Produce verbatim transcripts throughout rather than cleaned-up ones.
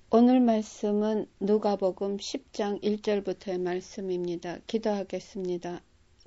오늘 말씀은 누가복음 십 장 일 절부터의 말씀입니다. 기도하겠습니다.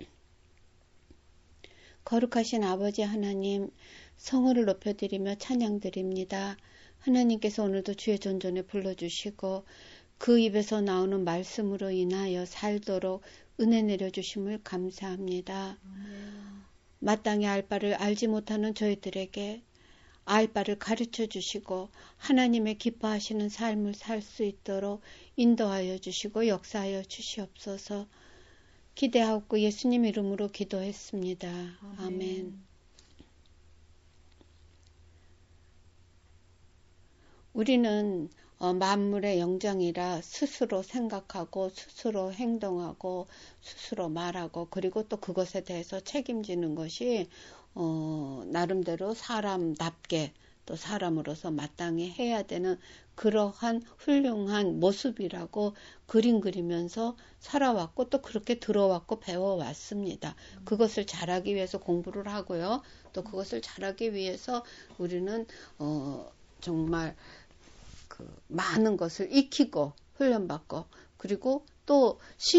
거룩하신 아버지 하나님, 성호를 높여드리며 찬양드립니다. 하나님께서 오늘도 주의 존전에 불러주시고 그 입에서 나오는 말씀으로 인하여 살도록 은혜 내려주심을 감사합니다. 음. 마땅히 알 바를 알지 못하는 저희들에게 알 바를 가르쳐 주시고 하나님의 기뻐하시는 삶을 살 수 있도록 인도하여 주시고 역사하여 주시옵소서. 기대하옵고 예수님 이름으로 기도했습니다. 아멘. 아멘. 우리는 어, 만물의 영장이라 스스로 생각하고 스스로 행동하고 스스로 말하고 그리고 또 그것에 대해서 책임지는 것이 어, 나름대로 사람답게 또 사람으로서 마땅히 해야 되는 그러한 훌륭한 모습이라고 그림 그리면서 살아왔고 또 그렇게 들어왔고 배워왔습니다. 음. 그것을 잘하기 위해서 공부를 하고요. 또 그것을 잘하기 위해서 우리는 어, 정말 그 많은 것을 익히고 훈련받고 그리고 또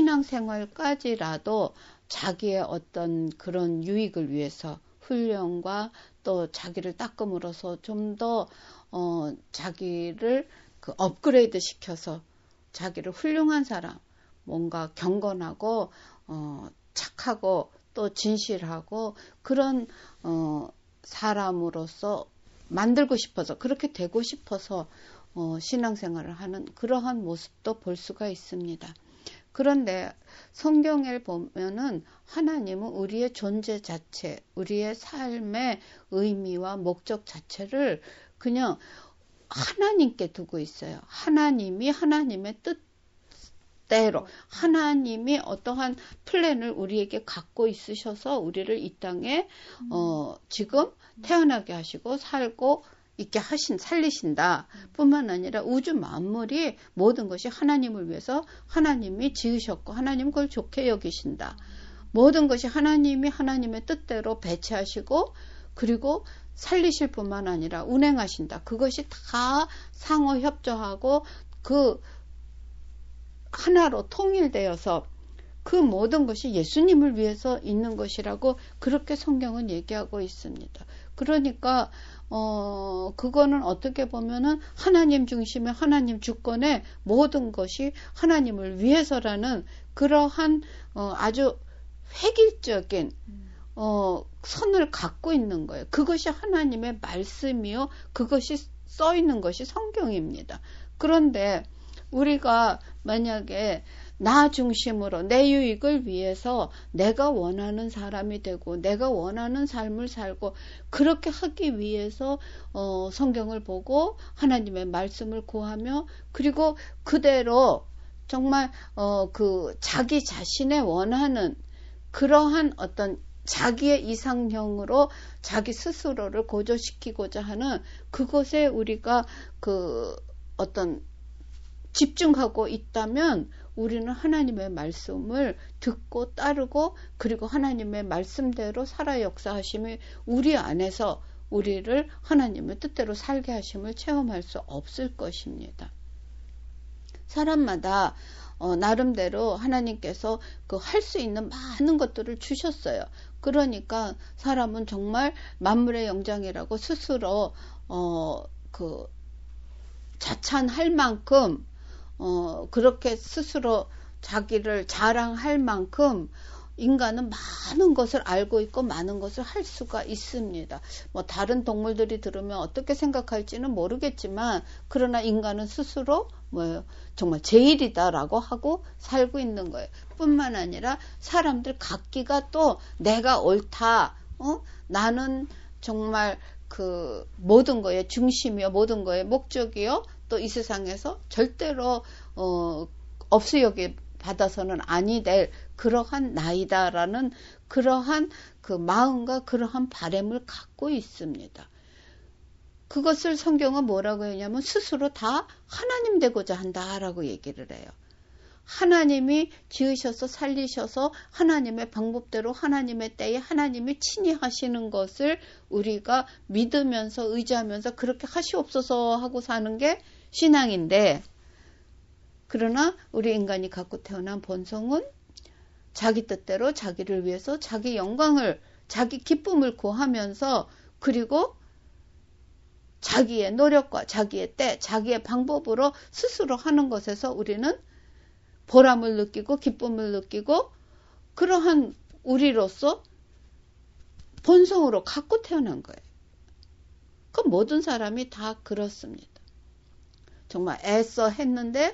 신앙생활까지라도 자기의 어떤 그런 유익을 위해서 훈련과 또 자기를 닦음으로써 좀 더 어, 자기를 그 업그레이드 시켜서 자기를 훌륭한 사람, 뭔가 경건하고 어, 착하고 또 진실하고 그런 어, 사람으로서 만들고 싶어서 그렇게 되고 싶어서 어, 신앙생활을 하는 그러한 모습도 볼 수가 있습니다. 그런데 성경을 보면은 하나님은 우리의 존재 자체, 우리의 삶의 의미와 목적 자체를 그냥 하나님께 두고 있어요. 하나님이 하나님의 뜻대로 하나님이 어떠한 플랜을 우리에게 갖고 있으셔서 우리를 이 땅에 어, 지금 태어나게 하시고 살고 있게 하신 살리신다 뿐만 아니라 우주 만물이 모든 것이 하나님을 위해서 하나님이 지으셨고 하나님 그걸 좋게 여기신다. 모든 것이 하나님이 하나님의 뜻대로 배치하시고 그리고 살리실 뿐만 아니라 운행하신다. 그것이 다 상호 협조하고 그 하나로 통일되어서 그 모든 것이 예수님을 위해서 있는 것이라고 그렇게 성경은 얘기하고 있습니다. 그러니까 어, 그거는 어떻게 보면은 하나님 중심의 하나님 주권의 모든 것이 하나님을 위해서라는 그러한 어, 아주 획일적인 어, 선을 갖고 있는 거예요. 그것이 하나님의 말씀이요. 그것이 써 있는 것이 성경입니다. 그런데 우리가 만약에 나 중심으로 내 유익을 위해서 내가 원하는 사람이 되고 내가 원하는 삶을 살고 그렇게 하기 위해서 어, 성경을 보고 하나님의 말씀을 구하며 그리고 그대로 정말 어, 그 자기 자신의 원하는 그러한 어떤 자기의 이상형으로 자기 스스로를 고조시키고자 하는 그것에 우리가 그 어떤 집중하고 있다면 우리는 하나님의 말씀을 듣고 따르고 그리고 하나님의 말씀대로 살아 역사하심이 우리 안에서 우리를 하나님의 뜻대로 살게 하심을 체험할 수 없을 것입니다. 사람마다 어, 나름대로 하나님께서 그 할 수 있는 많은 것들을 주셨어요. 그러니까 사람은 정말 만물의 영장이라고 스스로 어, 그 자찬할 만큼 어, 그렇게 스스로 자기를 자랑할 만큼 인간은 많은 것을 알고 있고 많은 것을 할 수가 있습니다. 뭐 다른 동물들이 들으면 어떻게 생각할지는 모르겠지만 그러나 인간은 스스로 뭐예요? 정말 제일이다라고 하고 살고 있는 거예요. 뿐만 아니라 사람들 각기가 또 내가 옳다. 어? 나는 정말 그 모든 거의 중심이요. 모든 거의 목적이요. 또 이 세상에서 절대로 어, 없어여기 받아서는 아니 될 그러한 나이다라는 그러한 그 마음과 그러한 바람을 갖고 있습니다. 그것을 성경은 뭐라고 했냐면 스스로 다 하나님 되고자 한다라고 얘기를 해요. 하나님이 지으셔서 살리셔서 하나님의 방법대로 하나님의 때에 하나님이 친히 하시는 것을 우리가 믿으면서 의지하면서 그렇게 하시옵소서 하고 사는 게 신앙인데, 그러나 우리 인간이 갖고 태어난 본성은 자기 뜻대로 자기를 위해서 자기 영광을, 자기 기쁨을 구하면서, 그리고 자기의 노력과 자기의 때, 자기의 방법으로 스스로 하는 것에서 우리는 보람을 느끼고 기쁨을 느끼고, 그러한 우리로서 본성으로 갖고 태어난 거예요. 그 모든 사람이 다 그렇습니다. 정말 애써 했는데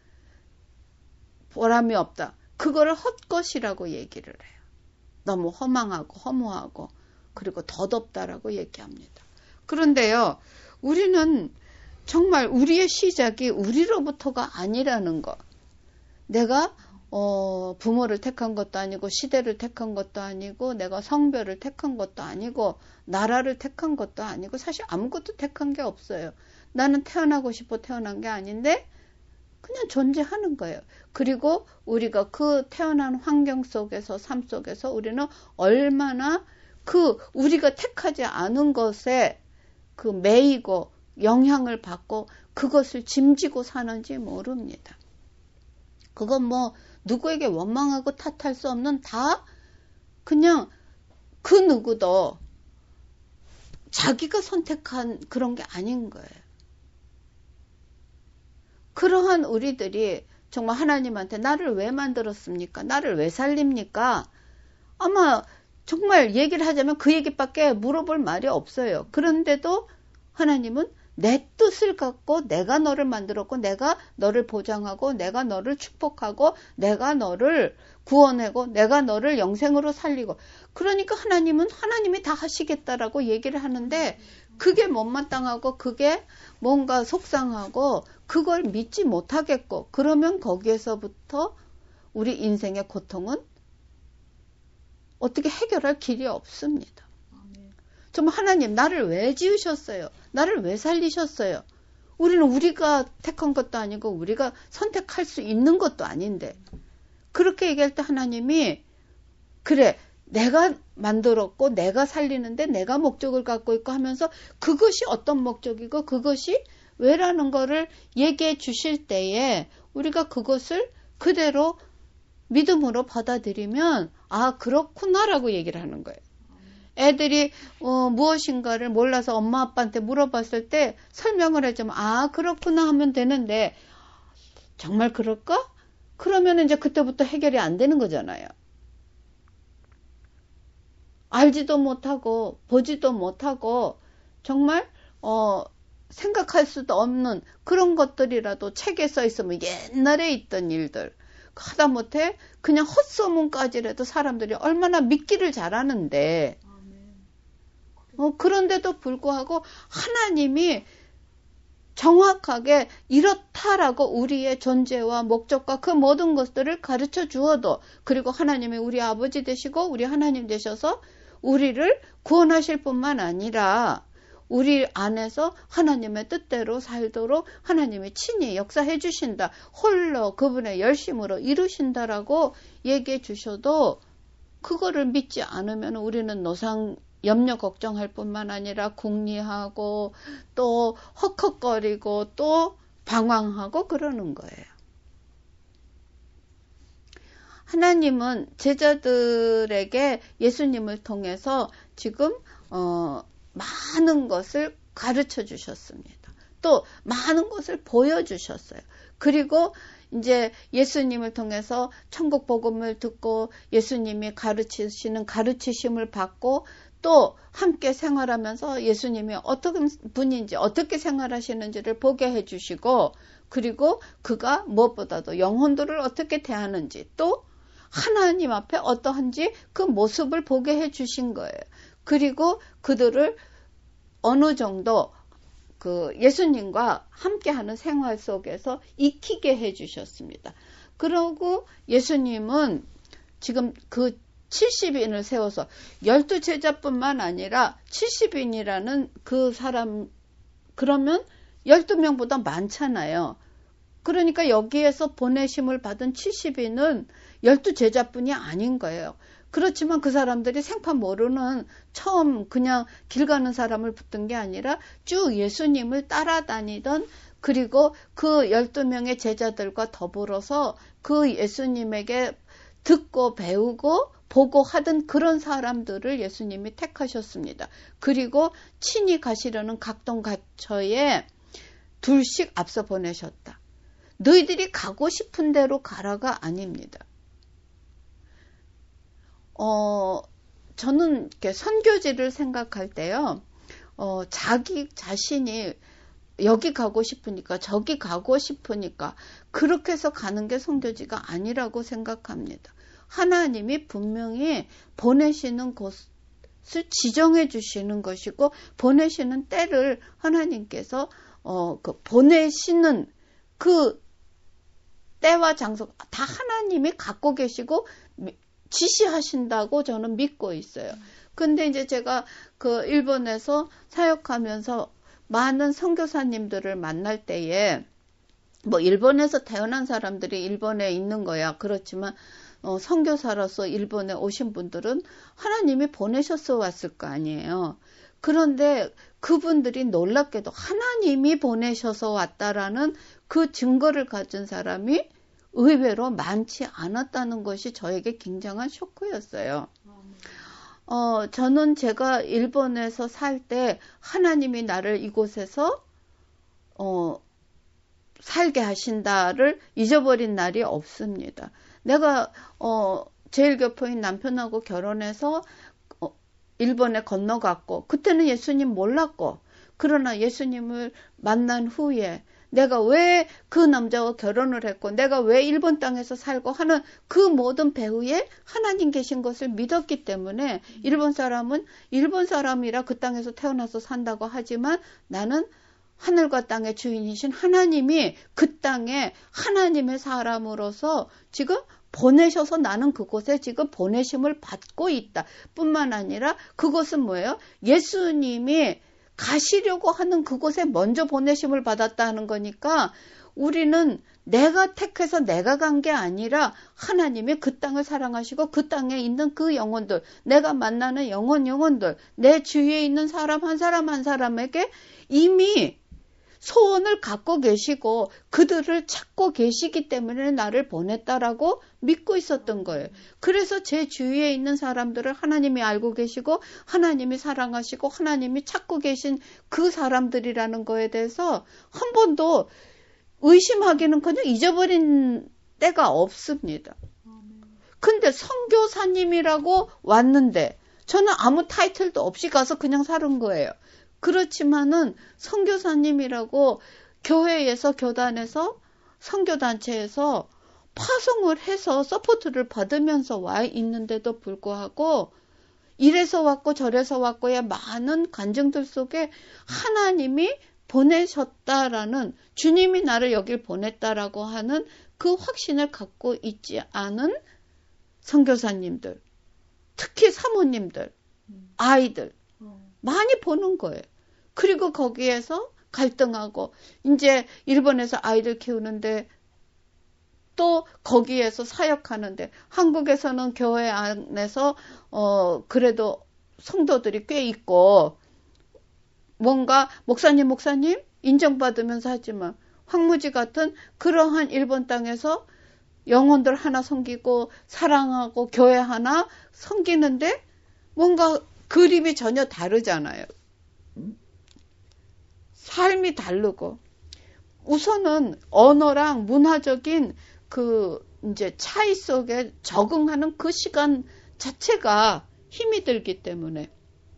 보람이 없다. 그거를 헛것이라고 얘기를 해요. 너무 허망하고 허무하고 그리고 덧없다라고 얘기합니다. 그런데요, 우리는 정말 우리의 시작이 우리로부터가 아니라는 것. 내가 어, 부모를 택한 것도 아니고 시대를 택한 것도 아니고 내가 성별을 택한 것도 아니고 나라를 택한 것도 아니고 사실 아무것도 택한 게 없어요. 나는 태어나고 싶어 태어난 게 아닌데 그냥 존재하는 거예요. 그리고 우리가 그 태어난 환경 속에서, 삶 속에서 우리는 얼마나 그 우리가 택하지 않은 것에 그 매이고 영향을 받고 그것을 짐지고 사는지 모릅니다. 그건 뭐 누구에게 원망하고 탓할 수 없는, 다 그냥 그 누구도 자기가 선택한 그런 게 아닌 거예요. 그러한 우리들이 정말 하나님한테 나를 왜 만들었습니까? 나를 왜 살립니까? 아마 정말 얘기를 하자면 그 얘기밖에 물어볼 말이 없어요. 그런데도 하나님은 내 뜻을 갖고 내가 너를 만들었고 내가 너를 보장하고 내가 너를 축복하고 내가 너를 구원하고 내가 너를 영생으로 살리고, 그러니까 하나님은 하나님이 다 하시겠다라고 얘기를 하는데 그게 못마땅하고 그게 뭔가 속상하고 그걸 믿지 못하겠고, 그러면 거기에서부터 우리 인생의 고통은 어떻게 해결할 길이 없습니다. 정말 하나님 나를 왜 지으셨어요? 나를 왜 살리셨어요? 우리는 우리가 택한 것도 아니고 우리가 선택할 수 있는 것도 아닌데, 그렇게 얘기할 때 하나님이 그래 내가 만들었고 내가 살리는데 내가 목적을 갖고 있고 하면서 그것이 어떤 목적이고 그것이 왜라는 거를 얘기해 주실 때에 우리가 그것을 그대로 믿음으로 받아들이면 아 그렇구나라고 얘기를 하는 거예요. 애들이 어, 무엇인가를 몰라서 엄마 아빠한테 물어봤을 때 설명을 해주면 아 그렇구나 하면 되는데, 정말 그럴까? 그러면 이제 그때부터 해결이 안 되는 거잖아요. 알지도 못하고 보지도 못하고 정말 어, 생각할 수도 없는 그런 것들이라도 책에 써 있으면 옛날에 있던 일들, 하다못해 그냥 헛소문까지라도 사람들이 얼마나 믿기를 잘하는데, 어, 그런데도 불구하고 하나님이 정확하게 이렇다라고 우리의 존재와 목적과 그 모든 것들을 가르쳐 주어도, 그리고 하나님이 우리 아버지 되시고 우리 하나님 되셔서 우리를 구원하실 뿐만 아니라 우리 안에서 하나님의 뜻대로 살도록 하나님이 친히 역사해 주신다. 홀로 그분의 열심으로 이루신다라고 얘기해 주셔도 그거를 믿지 않으면 우리는 노상 염려 걱정할 뿐만 아니라 궁리하고 또 헉헉거리고 또 방황하고 그러는 거예요. 하나님은 제자들에게 예수님을 통해서 지금 어, 많은 것을 가르쳐 주셨습니다. 또 많은 것을 보여주셨어요. 그리고 이제 예수님을 통해서 천국 복음을 듣고 예수님이 가르치시는 가르치심을 받고 또 함께 생활하면서 예수님이 어떤 분인지 어떻게 생활하시는지를 보게 해주시고, 그리고 그가 무엇보다도 영혼들을 어떻게 대하는지 또 하나님 앞에 어떠한지 그 모습을 보게 해주신 거예요. 그리고 그들을 어느 정도 그 예수님과 함께하는 생활 속에서 익히게 해주셨습니다. 그러고 예수님은 지금 그 칠십 인을 세워서 열두 제자뿐만 아니라 칠십 인이라는 그 사람, 그러면 열두 명보다 많잖아요. 그러니까 여기에서 보내심을 받은 칠십인은 열두 제자뿐이 아닌 거예요. 그렇지만 그 사람들이 생판 모르는 처음 그냥 길 가는 사람을 붙든 게 아니라 쭉 예수님을 따라다니던, 그리고 그 열두 명의 제자들과 더불어서 그 예수님에게 듣고 배우고 보고 하던 그런 사람들을 예수님이 택하셨습니다. 그리고 친히 가시려는 각동각처에 둘씩 앞서 보내셨다. 너희들이 가고 싶은 대로 가라가 아닙니다. 어, 저는 이렇게 선교지를 생각할 때요, 어, 자기 자신이 여기 가고 싶으니까 저기 가고 싶으니까 그렇게 해서 가는 게 선교지가 아니라고 생각합니다. 하나님이 분명히 보내시는 곳을 지정해 주시는 것이고, 보내시는 때를 하나님께서 어, 그 보내시는 그 때와 장소 다 하나님이 갖고 계시고 지시하신다고 저는 믿고 있어요. 근데 이제 제가 그 일본에서 사역하면서 많은 선교사님들을 만날 때에, 뭐 일본에서 태어난 사람들이 일본에 있는 거야. 그렇지만 어, 선교사로서 일본에 오신 분들은 하나님이 보내셔서 왔을 거 아니에요. 그런데 그분들이 놀랍게도 하나님이 보내셔서 왔다라는 그 증거를 가진 사람이 의외로 많지 않았다는 것이 저에게 굉장한 쇼크였어요. 어, 저는 제가 일본에서 살 때 하나님이 나를 이곳에서 어, 살게 하신다를 잊어버린 날이 없습니다. 내가 어, 제일교포인 남편하고 결혼해서 어, 일본에 건너갔고, 그때는 예수님 몰랐고, 그러나 예수님을 만난 후에 내가 왜 그 남자와 결혼을 했고, 내가 왜 일본 땅에서 살고 하는 그 모든 배후에 하나님 계신 것을 믿었기 때문에, 일본 사람은 일본 사람이라 그 땅에서 태어나서 산다고 하지만 나는 하늘과 땅의 주인이신 하나님이 그 땅에 하나님의 사람으로서 지금 보내셔서 나는 그곳에 지금 보내심을 받고 있다. 뿐만 아니라 그것은 뭐예요? 예수님이 가시려고 하는 그곳에 먼저 보내심을 받았다 하는 거니까, 우리는 내가 택해서 내가 간 게 아니라 하나님이 그 땅을 사랑하시고 그 땅에 있는 그 영혼들, 내가 만나는 영혼 영혼들, 내 주위에 있는 사람 한 사람 한 사람에게 이미 소원을 갖고 계시고 그들을 찾고 계시기 때문에 나를 보냈다라고 믿고 있었던 거예요. 그래서 제 주위에 있는 사람들을 하나님이 알고 계시고 하나님이 사랑하시고 하나님이 찾고 계신 그 사람들이라는 거에 대해서 한 번도 의심하기는커녕 잊어버린 때가 없습니다. 근데 선교사님이라고 왔는데 저는 아무 타이틀도 없이 가서 그냥 사는 거예요. 그렇지만은 선교사님이라고 교회에서, 교단에서, 선교단체에서 파송을 해서 서포트를 받으면서 와 있는데도 불구하고 이래서 왔고 저래서 왔고의 많은 간증들 속에 하나님이 보내셨다라는, 주님이 나를 여길 보냈다라고 하는 그 확신을 갖고 있지 않은 선교사님들, 특히 사모님들, 아이들 많이 보는 거예요. 그리고 거기에서 갈등하고, 이제 일본에서 아이들 키우는데 또 거기에서 사역하는데, 한국에서는 교회 안에서 어 그래도 성도들이 꽤 있고 뭔가 목사님 목사님 인정받으면서 하지만, 황무지 같은 그러한 일본 땅에서 영혼들 하나 섬기고 사랑하고 교회 하나 섬기는데 뭔가 그림이 전혀 다르잖아요. 삶이 다르고, 우선은 언어랑 문화적인 그 이제 차이 속에 적응하는 그 시간 자체가 힘이 들기 때문에,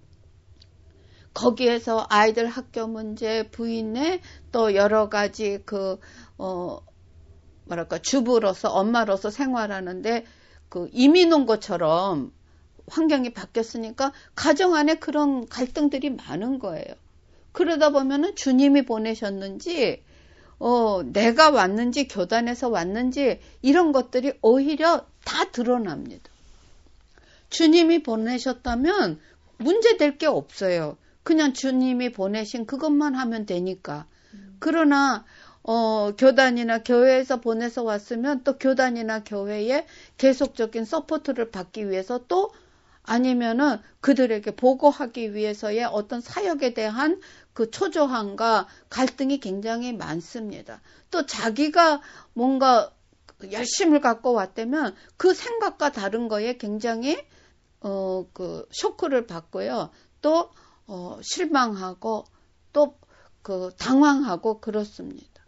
거기에서 아이들 학교 문제, 부인의 또 여러 가지 그, 어, 뭐랄까, 주부로서, 엄마로서 생활하는데 그 이민 온 것처럼 환경이 바뀌었으니까 가정 안에 그런 갈등들이 많은 거예요. 그러다 보면은 주님이 보내셨는지, 어, 내가 왔는지, 교단에서 왔는지, 이런 것들이 오히려 다 드러납니다. 주님이 보내셨다면 문제될 게 없어요. 그냥 주님이 보내신 그것만 하면 되니까. 그러나, 어, 교단이나 교회에서 보내서 왔으면 또 교단이나 교회에 계속적인 서포트를 받기 위해서 또 아니면은 그들에게 보고하기 위해서의 어떤 사역에 대한 그 초조함과 갈등이 굉장히 많습니다. 또 자기가 뭔가 열심을 갖고 왔다면 그 생각과 다른 거에 굉장히 어, 그 쇼크를 받고요. 또 어, 실망하고 또 그 당황하고 그렇습니다.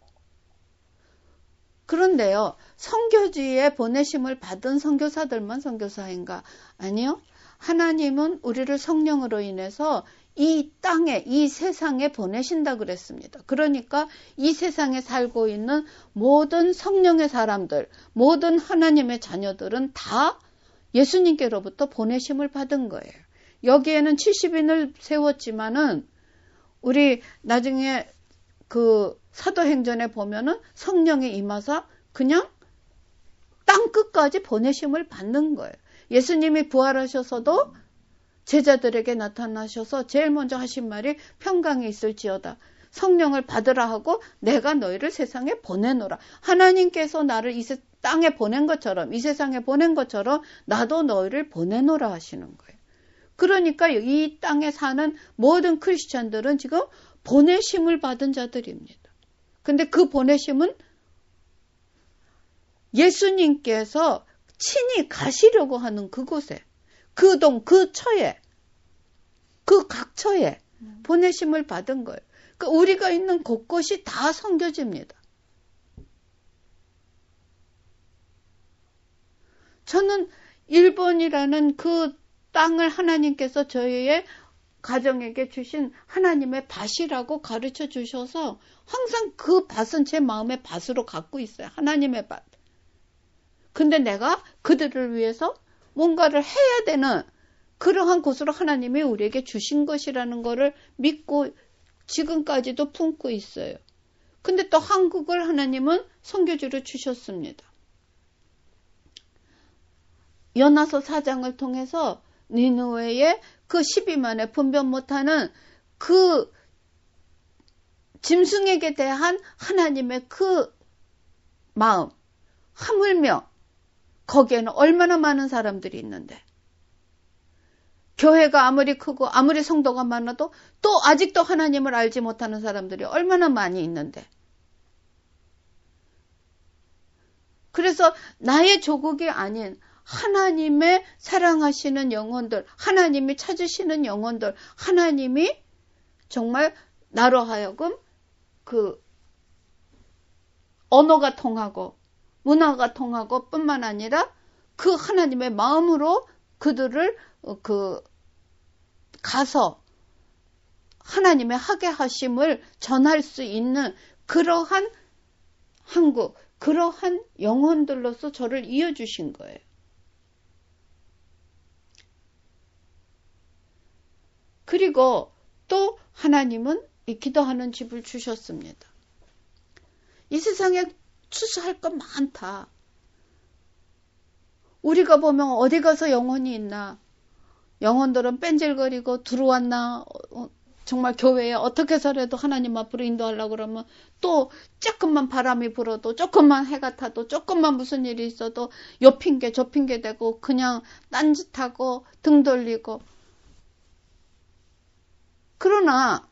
그런데요, 선교지에 보내심을 받은 선교사들만 선교사인가? 아니요. 하나님은 우리를 성령으로 인해서 이 땅에, 이 세상에 보내신다 그랬습니다. 그러니까 이 세상에 살고 있는 모든 성령의 사람들, 모든 하나님의 자녀들은 다 예수님께로부터 보내심을 받은 거예요. 여기에는 칠십 인을 세웠지만은 우리 나중에 그 사도행전에 보면은 성령이 임하사 그냥 땅 끝까지 보내심을 받는 거예요. 예수님이 부활하셔서도 제자들에게 나타나셔서 제일 먼저 하신 말이 평강이 있을지어다. 성령을 받으라 하고 내가 너희를 세상에 보내노라. 하나님께서 나를 이 땅에 보낸 것처럼, 이 세상에 보낸 것처럼 나도 너희를 보내노라 하시는 거예요. 그러니까 이 땅에 사는 모든 크리스찬들은 지금 보내심을 받은 자들입니다. 근데 그 보내심은 예수님께서 친히 가시려고 하는 그곳에, 그 동, 그 처에, 그 각처에 보내심을 받은 거예요. 그러니까 우리가 있는 곳곳이 다 선교지입니다. 저는 일본이라는 그 땅을 하나님께서 저희의 가정에게 주신 하나님의 밭이라고 가르쳐 주셔서 항상 그 밭은 제 마음의 밭으로 갖고 있어요. 하나님의 밭. 근데 내가 그들을 위해서 뭔가를 해야 되는 그러한 곳으로 하나님이 우리에게 주신 것이라는 것을 믿고 지금까지도 품고 있어요. 근데 또 한국을 하나님은 선교지로 주셨습니다. 요나서 사 장을 통해서 니느웨의 그 십이만에 분별 못하는 그 짐승에게 대한 하나님의 그 마음, 하물며 거기에는 얼마나 많은 사람들이 있는데 교회가 아무리 크고 아무리 성도가 많아도 또 아직도 하나님을 알지 못하는 사람들이 얼마나 많이 있는데 그래서 나의 조국이 아닌 하나님의 사랑하시는 영혼들, 하나님이 찾으시는 영혼들, 하나님이 정말 나로 하여금 그 언어가 통하고 문화가 통하고 뿐만 아니라 그 하나님의 마음으로 그들을 그 가서 하나님의 하게 하심을 전할 수 있는 그러한 한국, 그러한 영혼들로서 저를 이어주신 거예요. 그리고 또 하나님은 이 기도하는 집을 주셨습니다. 이 세상에 추수할 것 많다. 우리가 보면 어디 가서 영혼이 있나? 영혼들은 뺀질거리고 들어왔나? 정말 교회에 어떻게 해서라도 하나님 앞으로 인도하려고 그러면 또 조금만 바람이 불어도 조금만 해가 타도 조금만 무슨 일이 있어도 요 핑계 저 핑계 대고 그냥 딴짓하고 등 돌리고 그러나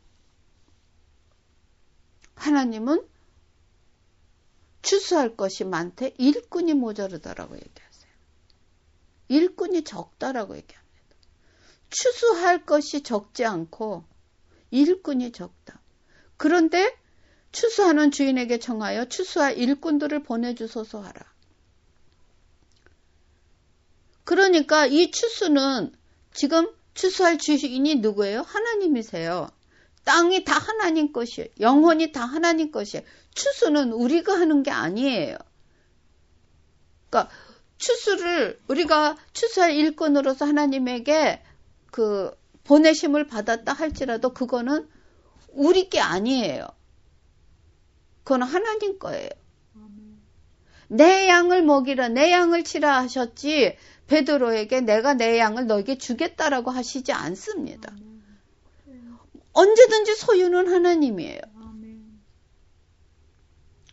하나님은 추수할 것이 많대 일꾼이 모자르다라고 얘기하세요. 일꾼이 적다라고 얘기합니다. 추수할 것이 적지 않고 일꾼이 적다. 그런데 추수하는 주인에게 청하여 추수할 일꾼들을 보내주소서 하라. 그러니까 이 추수는 지금 추수할 주인이 누구예요? 하나님이세요. 땅이 다 하나님 것이에요. 영혼이 다 하나님 것이에요. 추수는 우리가 하는 게 아니에요. 그러니까 추수를 우리가 추수할 일꾼으로서 하나님에게 그 보내심을 받았다 할지라도 그거는 우리 게 아니에요. 그건 하나님 거예요. 내 양을 먹이라, 내 양을 치라 하셨지 베드로에게 내가 내 양을 너에게 주겠다라고 하시지 않습니다. 언제든지 소유는 하나님이에요.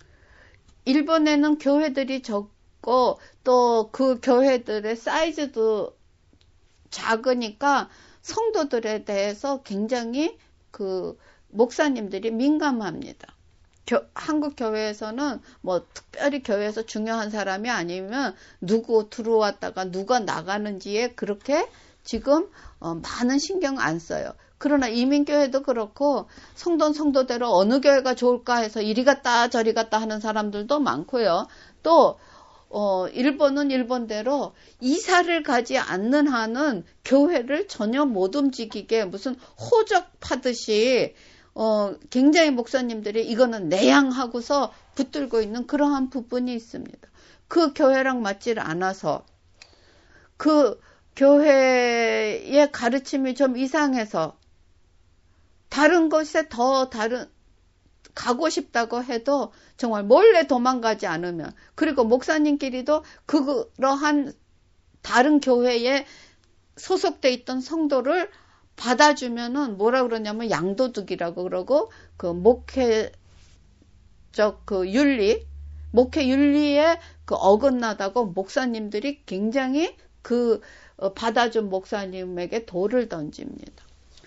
일본에는 교회들이 적고 또 그 교회들의 사이즈도 작으니까 성도들에 대해서 굉장히 그 목사님들이 민감합니다. 교, 한국 교회에서는 뭐 특별히 교회에서 중요한 사람이 아니면 누구 들어왔다가 누가 나가는지에 그렇게 지금 어, 많은 신경 안 써요. 그러나 이민교회도 그렇고 성도는 성도대로 어느 교회가 좋을까 해서 이리 갔다 저리 갔다 하는 사람들도 많고요. 또 어, 일본은 일본대로 이사를 가지 않는 한은 교회를 전혀 못 움직이게 무슨 호적파듯이 어, 굉장히 목사님들이 이거는 내양하고서 붙들고 있는 그러한 부분이 있습니다. 그 교회랑 맞질 않아서 그 교회의 가르침이 좀 이상해서 다른 곳에 더 다른 가고 싶다고 해도 정말 몰래 도망가지 않으면 그리고 목사님끼리도 그러한 다른 교회에 소속돼 있던 성도를 받아주면은 뭐라 그러냐면 양도둑이라고 그러고 그 목회적 그 윤리, 목회 윤리에 그 어긋나다고 목사님들이 굉장히 그 받아준 목사님에게 돌을 던집니다.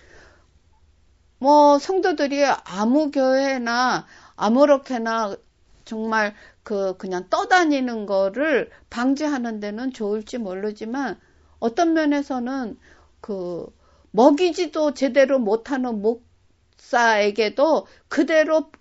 뭐 성도들이 아무 교회나 아무렇게나 정말 그 그냥 떠다니는 거를 방지하는 데는 좋을지 모르지만 어떤 면에서는 그 먹이지도 제대로 못하는 목사에게도 그대로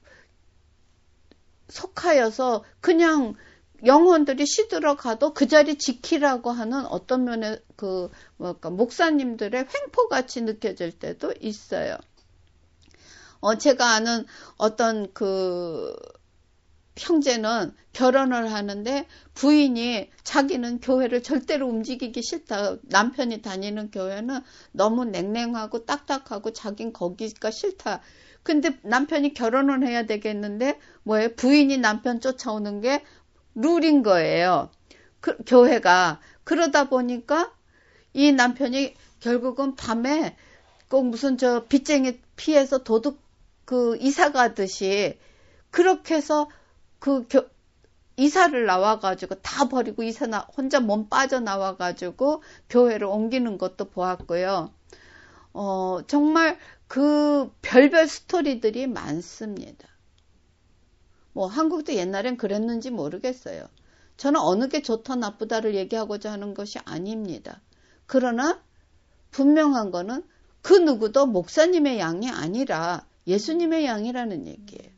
속하여서 그냥 영혼들이 시들어가도 그 자리 지키라고 하는 어떤 면에 그 뭐랄까 목사님들의 횡포같이 느껴질 때도 있어요. 어 제가 아는 어떤 그 형제는 결혼을 하는데 부인이 자기는 교회를 절대로 움직이기 싫다. 남편이 다니는 교회는 너무 냉랭하고 딱딱하고 자긴 거기가 싫다. 근데 남편이 결혼을 해야 되겠는데 뭐예요? 부인이 남편 쫓아오는 게 룰인 거예요. 그, 교회가. 그러다 보니까 이 남편이 결국은 밤에 꼭 무슨 저 빚쟁이 피해서 도둑 그 이사 가듯이 그렇게 해서 그 교, 이사를 나와가지고 다 버리고 이사 나, 혼자 몸 빠져나와가지고 교회를 옮기는 것도 보았고요. 어, 정말 그 별별 스토리들이 많습니다. 뭐 한국도 옛날엔 그랬는지 모르겠어요. 저는 어느 게 좋다 나쁘다를 얘기하고자 하는 것이 아닙니다. 그러나 분명한 거는 그 누구도 목사님의 양이 아니라 예수님의 양이라는 얘기예요.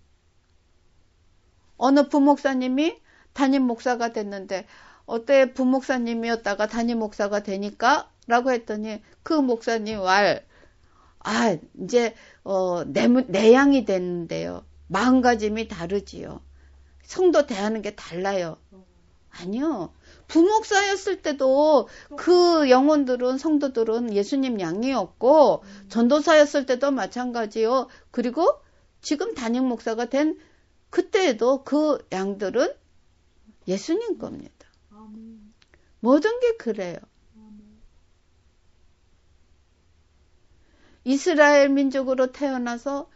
어느 부목사님이 담임 목사가 됐는데 어때 부목사님이었다가 담임 목사가 되니까? 라고 했더니 그 목사님 말 아 이제 어, 내, 내 양이 됐는데요. 마음가짐이 다르지요. 성도 대하는 게 달라요. 아니요. 부목사였을 때도 그 영혼들은 성도들은 예수님 양이었고 전도사였을 때도 마찬가지요. 그리고 지금 담임 목사가 된 그때에도 그 양들은 예수님 겁니다. 모든 게 그래요. 이스라엘 민족으로 태어나서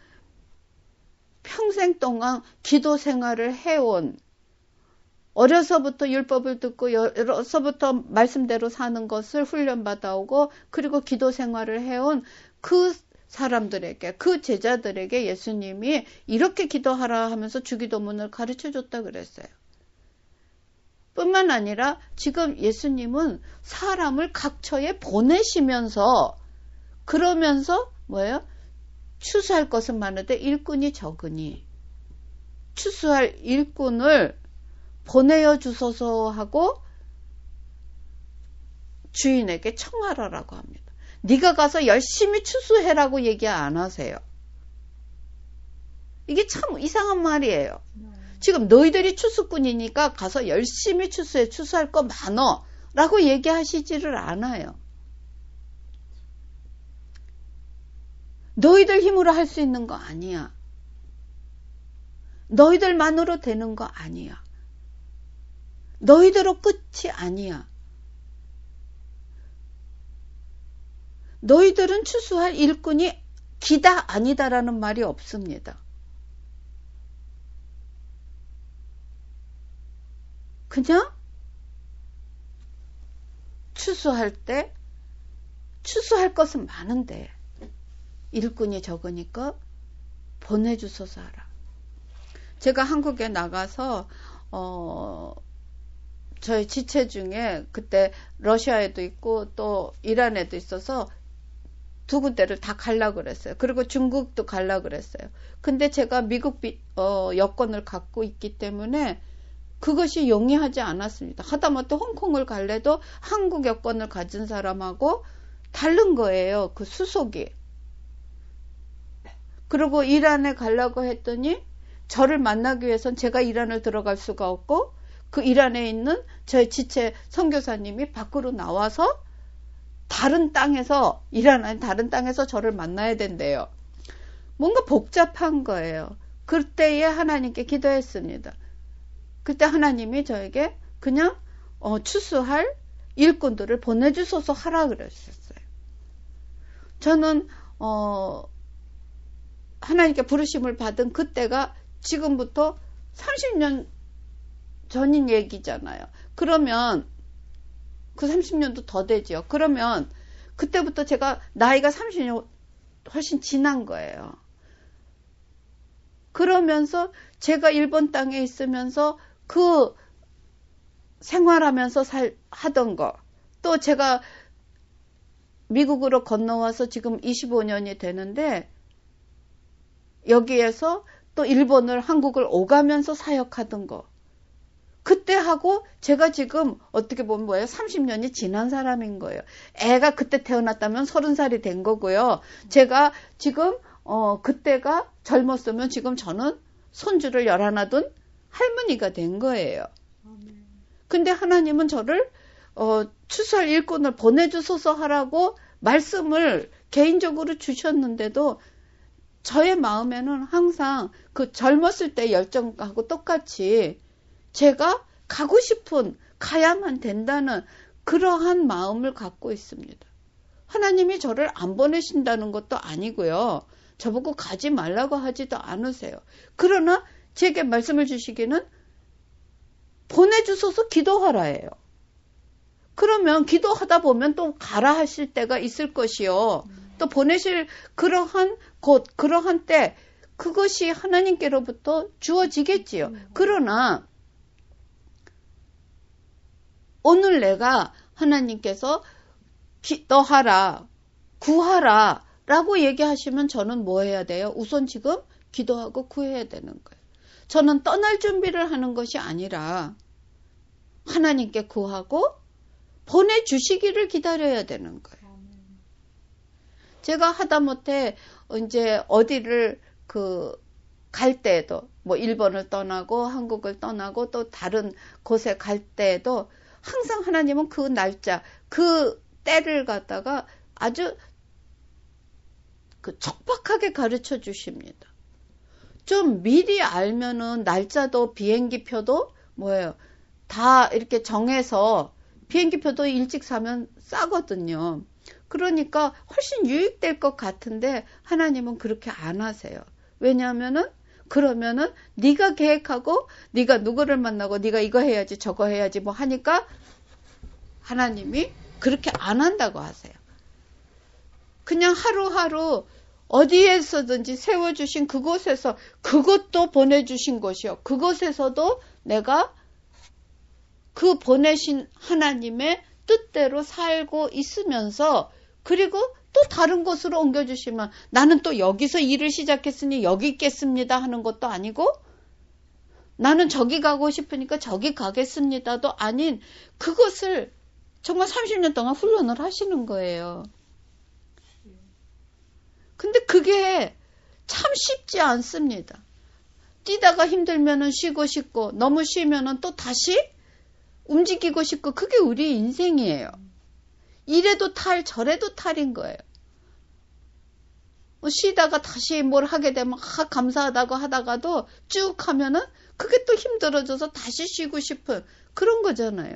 평생 동안 기도 생활을 해온 어려서부터 율법을 듣고 어려서부터 말씀대로 사는 것을 훈련받아오고 그리고 기도 생활을 해온 그 사람들에게 그 제자들에게 예수님이 이렇게 기도하라 하면서 주기도문을 가르쳐줬다 그랬어요. 뿐만 아니라 지금 예수님은 사람을 각처에 보내시면서 그러면서 뭐예요? 추수할 것은 많은데 일꾼이 적으니 추수할 일꾼을 보내어 주소서 하고 주인에게 청하라라고 합니다. 네가 가서 열심히 추수해라고 얘기 안 하세요. 이게 참 이상한 말이에요. 지금 너희들이 추수꾼이니까 가서 열심히 추수해. 추수할 거 많어. 라고 얘기하시지를 않아요. 너희들 힘으로 할 수 있는 거 아니야. 너희들만으로 되는 거 아니야. 너희들로 끝이 아니야. 너희들은 추수할 일꾼이 기다 아니다라는 말이 없습니다. 그냥 추수할 때 추수할 것은 많은데 일꾼이 적으니까 보내주소서 하라. 제가 한국에 나가서 어 저희 지체 중에 그때 러시아에도 있고 또 이란에도 있어서 두 군데를 다 가려고 그랬어요. 그리고 중국도 가려고 그랬어요. 근데 제가 미국 비, 어, 여권을 갖고 있기 때문에 그것이 용이하지 않았습니다. 하다못해 홍콩을 갈래도 한국 여권을 가진 사람하고 다른 거예요. 그 수속이. 그리고 이란에 가려고 했더니 저를 만나기 위해선 제가 이란을 들어갈 수가 없고 그 이란에 있는 저희 지체 선교사님이 밖으로 나와서 다른 땅에서 이란 아닌 다른 땅에서 저를 만나야 된대요. 뭔가 복잡한 거예요. 그때에 하나님께 기도했습니다. 그때 하나님이 저에게 그냥 어, 추수할 일꾼들을 보내주소서 하라 그러셨어요. 저는 어, 하나님께 부르심을 받은 그때가 지금부터 삼십 년 전인 얘기잖아요. 그러면 그 삼십 년도 더 되죠. 그러면 그때부터 제가 나이가 삼십 년 훨씬 지난 거예요. 그러면서 제가 일본 땅에 있으면서 그 생활하면서 살, 하던 거, 또 제가 미국으로 건너와서 지금 이십오 년이 되는데 여기에서 또 일본을 한국을 오가면서 사역하던 거, 그때 하고 제가 지금 어떻게 보면 뭐예요? 삼십 년이 지난 사람인 거예요. 애가 그때 태어났다면 서른 살이 된 거고요. 제가 지금 어 그때가 젊었으면 지금 저는 손주를 열하나 둔 할머니가 된 거예요. 근데 하나님은 저를 어 추수할 일꾼을 보내주소서 하라고 말씀을 개인적으로 주셨는데도 저의 마음에는 항상 그 젊었을 때 열정하고 똑같이 제가 가고 싶은, 가야만 된다는 그러한 마음을 갖고 있습니다. 하나님이 저를 안 보내신다는 것도 아니고요. 저보고 가지 말라고 하지도 않으세요. 그러나 제게 말씀을 주시기는 보내주소서 기도하라예요. 그러면 기도하다 보면 또 가라 하실 때가 있을 것이요. 또 보내실 그러한 곳, 그러한 때 그것이 하나님께로부터 주어지겠지요. 그러나 오늘 내가 하나님께서 기도하라, 구하라 라고 얘기하시면 저는 뭐 해야 돼요? 우선 지금 기도하고 구해야 되는 거예요. 저는 떠날 준비를 하는 것이 아니라 하나님께 구하고 보내주시기를 기다려야 되는 거예요. 제가 하다못해 이제 어디를 그 갈 때에도 뭐 일본을 떠나고 한국을 떠나고 또 다른 곳에 갈 때에도 항상 하나님은 그 날짜, 그 때를 갖다가 아주 그 척박하게 가르쳐 주십니다. 좀 미리 알면은 날짜도 비행기표도 뭐예요? 다 이렇게 정해서 비행기표도 일찍 사면 싸거든요. 그러니까 훨씬 유익될 것 같은데 하나님은 그렇게 안 하세요. 왜냐하면은 그러면은 네가 계획하고 네가 누구를 만나고 네가 이거 해야지 저거 해야지 뭐 하니까 하나님이 그렇게 안 한다고 하세요. 그냥 하루하루 어디에서든지 세워주신 그곳에서 그것도 보내주신 곳이요. 그곳에서도 내가 그 보내신 하나님의 뜻대로 살고 있으면서 그리고 또 다른 곳으로 옮겨주시면 나는 또 여기서 일을 시작했으니 여기 있겠습니다 하는 것도 아니고 나는 저기 가고 싶으니까 저기 가겠습니다도 아닌 그것을 정말 삼십 년 동안 훈련을 하시는 거예요. 근데 그게 참 쉽지 않습니다. 뛰다가 힘들면은 쉬고 싶고 너무 쉬면은 또 다시 움직이고 싶고 그게 우리 인생이에요. 이래도 탈 저래도 탈인 거예요. 쉬다가 다시 뭘 하게 되면 아, 감사하다고 하다가도 쭉 하면은 그게 또 힘들어져서 다시 쉬고 싶은 그런 거잖아요.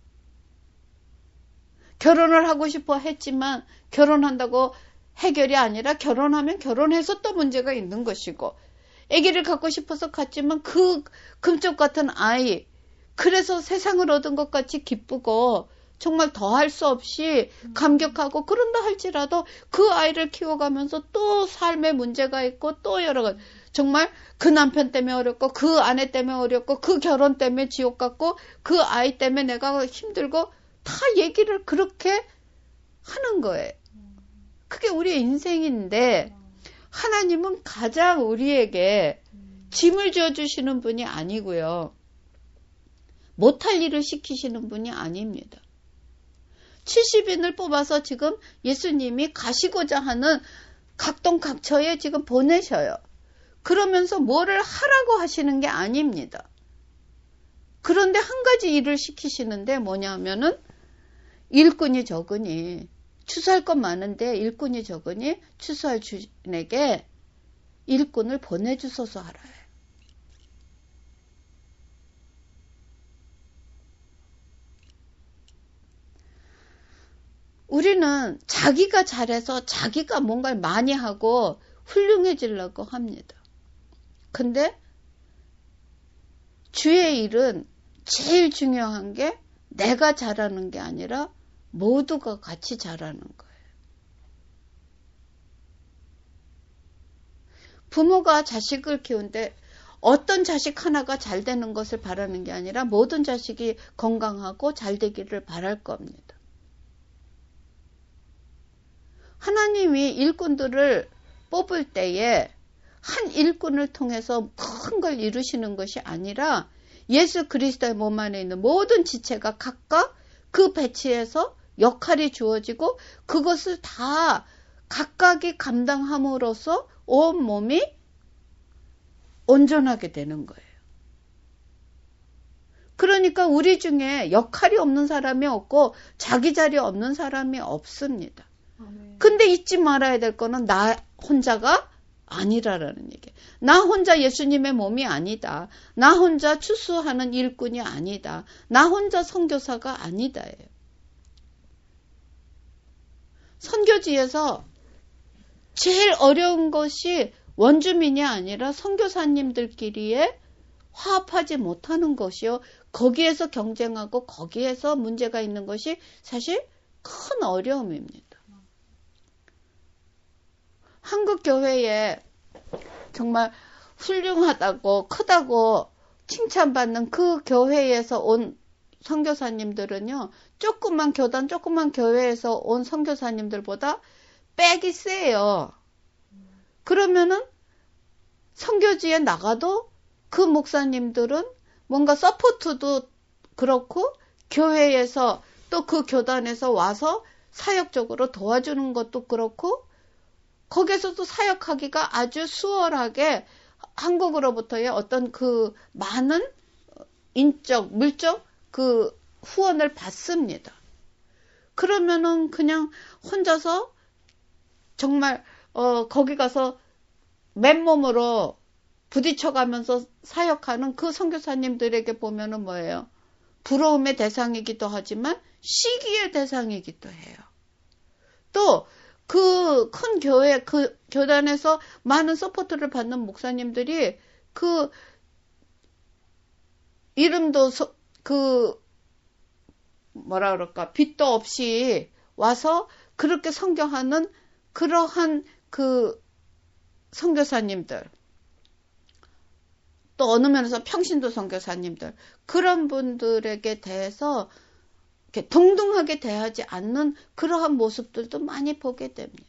결혼을 하고 싶어 했지만 결혼한다고 해결이 아니라 결혼하면 결혼해서 또 문제가 있는 것이고 아기를 갖고 싶어서 갔지만 그 금쪽 같은 아이 그래서 세상을 얻은 것 같이 기쁘고 정말 더할 수 없이 감격하고, 그런다 할지라도 그 아이를 키워가면서 또 삶의 문제가 있고 또 여러 가지, 정말 그 남편 때문에 어렵고 그 아내 때문에 어렵고 그 결혼 때문에 지옥 같고 그 아이 때문에 내가 힘들고, 다 얘기를 그렇게 하는 거예요. 그게 우리의 인생인데, 하나님은 가장 우리에게 짐을 지어주시는 분이 아니고요, 못할 일을 시키시는 분이 아닙니다. 칠십 인을 뽑아서 지금 예수님이 가시고자 하는 각동각처에 지금 보내셔요. 그러면서 뭐를 하라고 하시는 게 아닙니다. 그런데 한 가지 일을 시키시는데 뭐냐 하면은, 일꾼이 적으니, 추수할 것 많은데 일꾼이 적으니 추수할 주인에게 일꾼을 보내주소서 하라. 우리는 자기가 잘해서 자기가 뭔가를 많이 하고 훌륭해지려고 합니다. 근데 주의 일은 제일 중요한 게 내가 잘하는 게 아니라 모두가 같이 잘하는 거예요. 부모가 자식을 키우는데 어떤 자식 하나가 잘 되는 것을 바라는 게 아니라 모든 자식이 건강하고 잘 되기를 바랄 겁니다. 하나님이 일꾼들을 뽑을 때에 한 일꾼을 통해서 큰 걸 이루시는 것이 아니라 예수 그리스도의 몸 안에 있는 모든 지체가 각각 그 배치에서 역할이 주어지고 그것을 다 각각이 감당함으로써 온 몸이 온전하게 되는 거예요. 그러니까 우리 중에 역할이 없는 사람이 없고 자기 자리 없는 사람이 없습니다. 근데 잊지 말아야 될 거는 나 혼자가 아니라라는 얘기예요. 나 혼자 예수님의 몸이 아니다. 나 혼자 추수하는 일꾼이 아니다. 나 혼자 선교사가 아니다예요. 선교지에서 제일 어려운 것이 원주민이 아니라 선교사님들끼리에 화합하지 못하는 것이요. 거기에서 경쟁하고 거기에서 문제가 있는 것이 사실 큰 어려움입니다. 한국 교회에 정말 훌륭하다고 크다고 칭찬받는 그 교회에서 온 선교사님들은요, 조그만 교단, 조그만 교회에서 온 선교사님들보다 빽이 세요. 그러면은 선교지에 나가도 그 목사님들은 뭔가 서포트도 그렇고 교회에서 또 그 교단에서 와서 사역적으로 도와주는 것도 그렇고 거기에서도 사역하기가 아주 수월하게 한국으로부터의 어떤 그 많은 인적, 물적 그 후원을 받습니다. 그러면은 그냥 혼자서 정말 어 거기 가서 맨몸으로 부딪혀가면서 사역하는 그 선교사님들에게 보면은 뭐예요? 부러움의 대상이기도 하지만 시기의 대상이기도 해요. 또 그 큰 교회, 그 교단에서 많은 서포트를 받는 목사님들이 그 이름도 소, 그 뭐라 그럴까 빚도 없이 와서 그렇게 선교하는 그러한 그 선교사님들, 또 어느 면에서 평신도 선교사님들, 그런 분들에게 대해서 이렇게 동등하게 대하지 않는 그러한 모습들도 많이 보게 됩니다.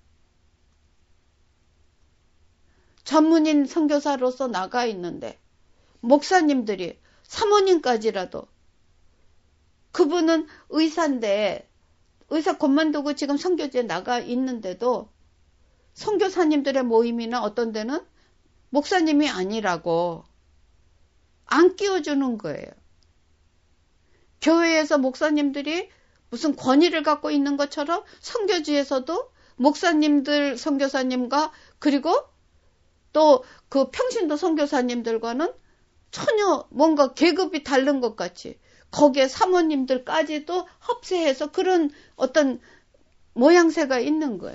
전문인 선교사로서 나가 있는데 목사님들이 사모님까지라도, 그분은 의사인데 의사 권만두고 지금 선교지에 나가 있는데도 선교사님들의 모임이나 어떤 데는 목사님이 아니라고 안 끼워주는 거예요. 교회에서 목사님들이 무슨 권위를 갖고 있는 것처럼 선교지에서도 목사님들, 선교사님과 그리고 또 그 평신도 선교사님들과는 전혀 뭔가 계급이 다른 것 같이 거기에 사모님들까지도 합세해서 그런 어떤 모양새가 있는 거예요.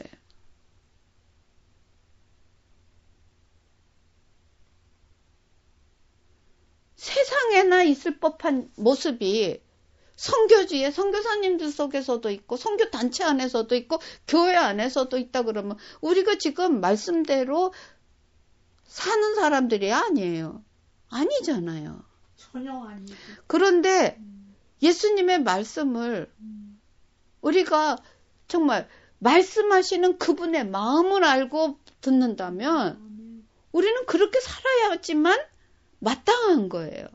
세상에나 있을 법한 모습이 선교지에 선교사님들 속에서도 있고 선교 단체 안에서도 있고 교회 안에서도 있다 그러면 우리가 지금 말씀대로 사는 사람들이 아니에요. 아니잖아요. 전혀 아니죠. 그런데 음. 예수님의 말씀을 음. 우리가 정말 말씀하시는 그분의 마음을 알고 듣는다면 음. 우리는 그렇게 살아야지만 마땅한 거예요.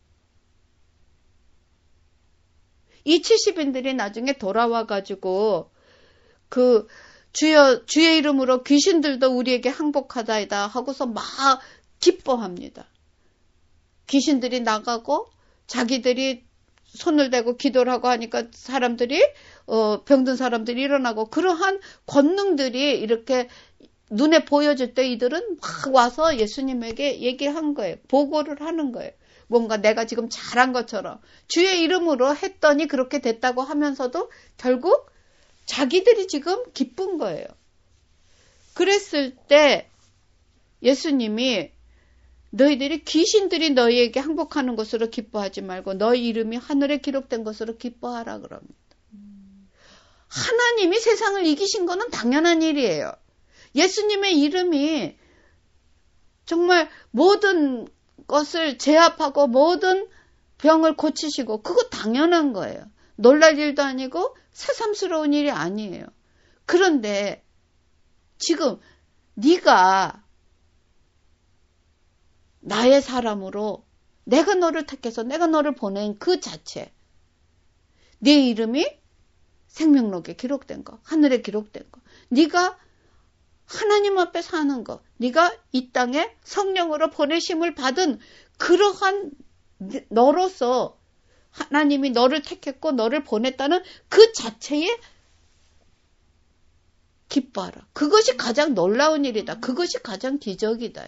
이 칠십인들이 나중에 돌아와가지고 그 주여 주의 이름으로 귀신들도 우리에게 항복하다이다 하고서 막 기뻐합니다. 귀신들이 나가고 자기들이 손을 대고 기도를 하고 하니까 사람들이 어, 병든 사람들이 일어나고 그러한 권능들이 이렇게 눈에 보여질 때 이들은 막 와서 예수님에게 얘기한 거예요. 보고를 하는 거예요. 뭔가 내가 지금 잘한 것처럼 주의 이름으로 했더니 그렇게 됐다고 하면서도 결국 자기들이 지금 기쁜 거예요. 그랬을 때 예수님이 너희들이 귀신들이 너희에게 항복하는 것으로 기뻐하지 말고 너희 이름이 하늘에 기록된 것으로 기뻐하라 그럽니다. 음. 하나님이 세상을 이기신 거는 당연한 일이에요. 예수님의 이름이 정말 모든 것을 제압하고 모든 병을 고치시고 그거 당연한 거예요. 놀랄 일도 아니고 새삼스러운 일이 아니에요. 그런데 지금 네가 나의 사람으로 내가 너를 택해서 내가 너를 보낸 그 자체 네 이름이 생명록에 기록된 거 하늘에 기록된 거 네가 하나님 앞에 사는 거 네가 이 땅에 성령으로 보내심을 받은 그러한 너로서 하나님이 너를 택했고 너를 보냈다는 그 자체에 기뻐하라. 그것이 가장 놀라운 일이다. 그것이 가장 기적이다.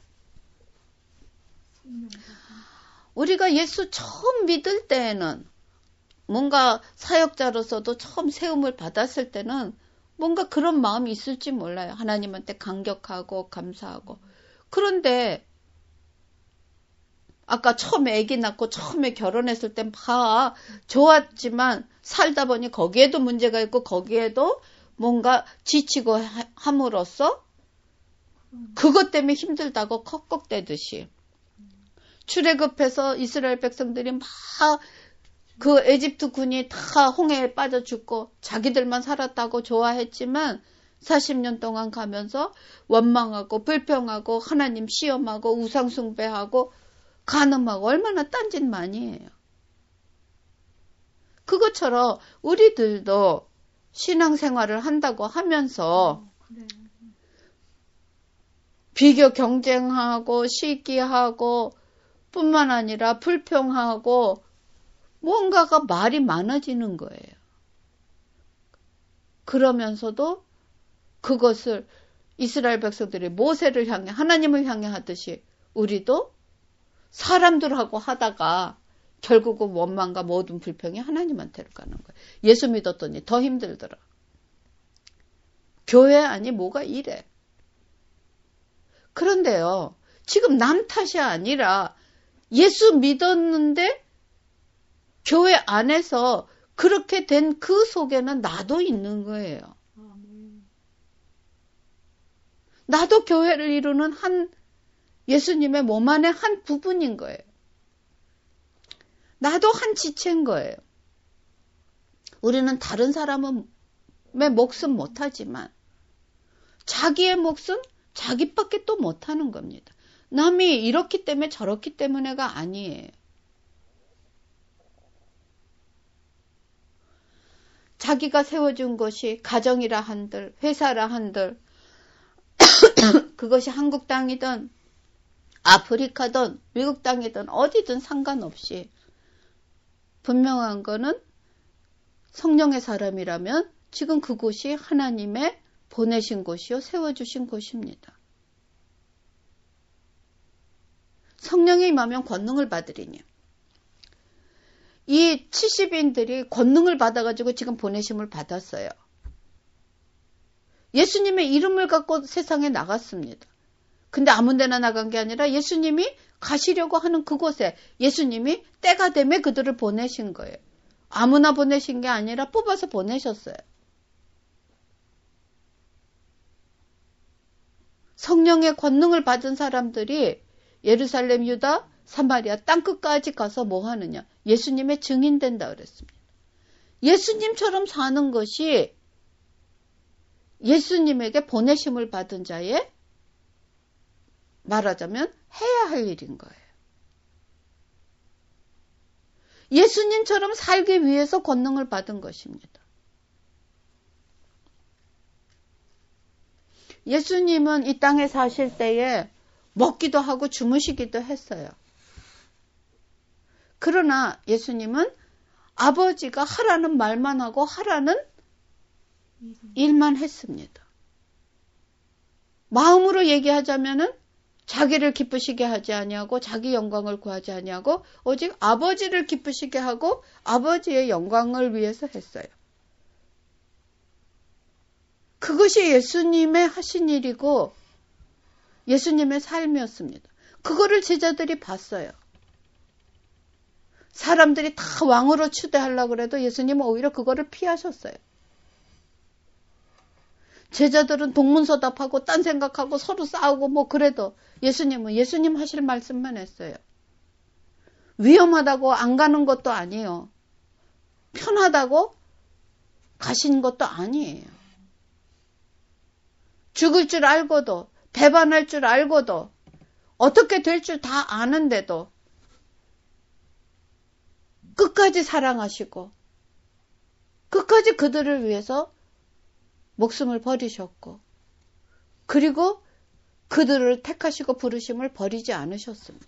우리가 예수 처음 믿을 때에는 뭔가 사역자로서도 처음 세움을 받았을 때는 뭔가 그런 마음이 있을지 몰라요. 하나님한테 감격하고 감사하고. 그런데 아까 처음에 아기 낳고 처음에 결혼했을 땐 다 좋았지만 살다 보니 거기에도 문제가 있고 거기에도 뭔가 지치고 함으로써 그것 때문에 힘들다고 컥컥대듯이 출애굽해서 이스라엘 백성들이 막 그 에집트 군이 다 홍해에 빠져 죽고 자기들만 살았다고 좋아했지만 사십 년 동안 가면서 원망하고 불평하고 하나님 시험하고 우상 숭배하고 간음하고 얼마나 딴짓 많이 해요. 그것처럼 우리들도 신앙생활을 한다고 하면서 비교 경쟁하고 시기하고 뿐만 아니라 불평하고 뭔가가 말이 많아지는 거예요. 그러면서도 그것을 이스라엘 백성들이 모세를 향해 하나님을 향해 하듯이 우리도 사람들하고 하다가 결국은 원망과 모든 불평이 하나님한테로 가는 거예요. 예수 믿었더니 더 힘들더라. 교회 아니 뭐가 이래. 그런데요. 지금 남 탓이 아니라 예수 믿었는데 교회 안에서 그렇게 된 그 속에는 나도 있는 거예요. 나도 교회를 이루는 한 예수님의 몸 안의 한 부분인 거예요. 나도 한 지체인 거예요. 우리는 다른 사람의 몫은 못하지만 자기의 몫은 자기밖에 또 못하는 겁니다. 남이 이렇기 때문에 저렇기 때문에가 아니에요. 자기가 세워준 것이 가정이라 한들 회사라 한들 그것이 한국 땅이든 아프리카든 미국 땅이든 어디든 상관없이 분명한 거는 성령의 사람이라면 지금 그곳이 하나님의 보내신 곳이요 세워주신 곳입니다. 성령이 임하면 권능을 받으리니 이 칠십인들이 권능을 받아가지고 지금 보내심을 받았어요. 예수님의 이름을 갖고 세상에 나갔습니다. 근데 아무 데나 나간 게 아니라 예수님이 가시려고 하는 그곳에 예수님이 때가 되면 그들을 보내신 거예요. 아무나 보내신 게 아니라 뽑아서 보내셨어요. 성령의 권능을 받은 사람들이 예루살렘, 유다, 사마리아 땅끝까지 가서 뭐 하느냐? 예수님의 증인 된다 그랬습니다. 예수님처럼 사는 것이 예수님에게 보내심을 받은 자의 말하자면 해야 할 일인 거예요. 예수님처럼 살기 위해서 권능을 받은 것입니다. 예수님은 이 땅에 사실 때에 먹기도 하고 주무시기도 했어요. 그러나 예수님은 아버지가 하라는 말만 하고 하라는 일만 했습니다. 마음으로 얘기하자면은 자기를 기쁘시게 하지 아니하고 자기 영광을 구하지 아니하고 오직 아버지를 기쁘시게 하고 아버지의 영광을 위해서 했어요. 그것이 예수님의 하신 일이고 예수님의 삶이었습니다. 그거를 제자들이 봤어요. 사람들이 다 왕으로 추대하려고 그래도 예수님은 오히려 그거를 피하셨어요. 제자들은 동문서답하고 딴 생각하고 서로 싸우고 뭐 그래도 예수님은 예수님 하실 말씀만 했어요. 위험하다고 안 가는 것도 아니에요. 편하다고 가신 것도 아니에요. 죽을 줄 알고도 배반할 줄 알고도 어떻게 될 줄 다 아는데도 끝까지 사랑하시고 끝까지 그들을 위해서 목숨을 버리셨고 그리고 그들을 택하시고 부르심을 버리지 않으셨습니다.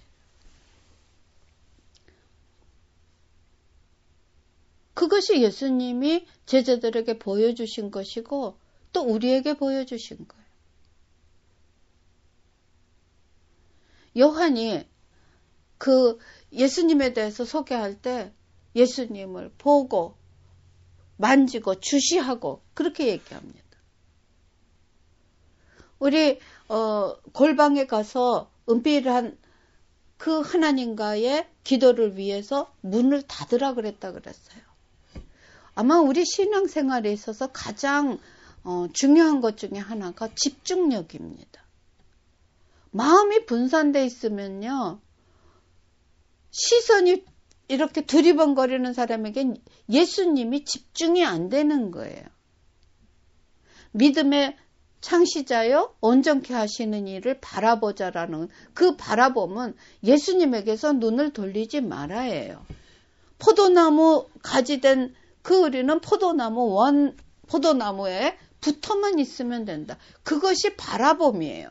그것이 예수님이 제자들에게 보여주신 것이고 또 우리에게 보여주신 거예요. 요한이 그 예수님에 대해서 소개할 때 예수님을 보고 만지고 주시하고 그렇게 얘기합니다. 우리 어, 골방에 가서 은밀한 그 하나님과의 기도를 위해서 문을 닫으라 그랬다 그랬어요. 아마 우리 신앙생활에 있어서 가장 어, 중요한 것 중에 하나가 집중력입니다. 마음이 분산돼 있으면요. 시선이 이렇게 두리번거리는 사람에겐 예수님이 집중이 안 되는 거예요. 믿음의 창시자여 온전케 하시는 이를 바라보자라는 그 바라봄은 예수님에게서 눈을 돌리지 말아야 해요. 포도나무 가지 된 그 우리는 포도나무 원 포도나무에 붙어만 있으면 된다. 그것이 바라봄이에요.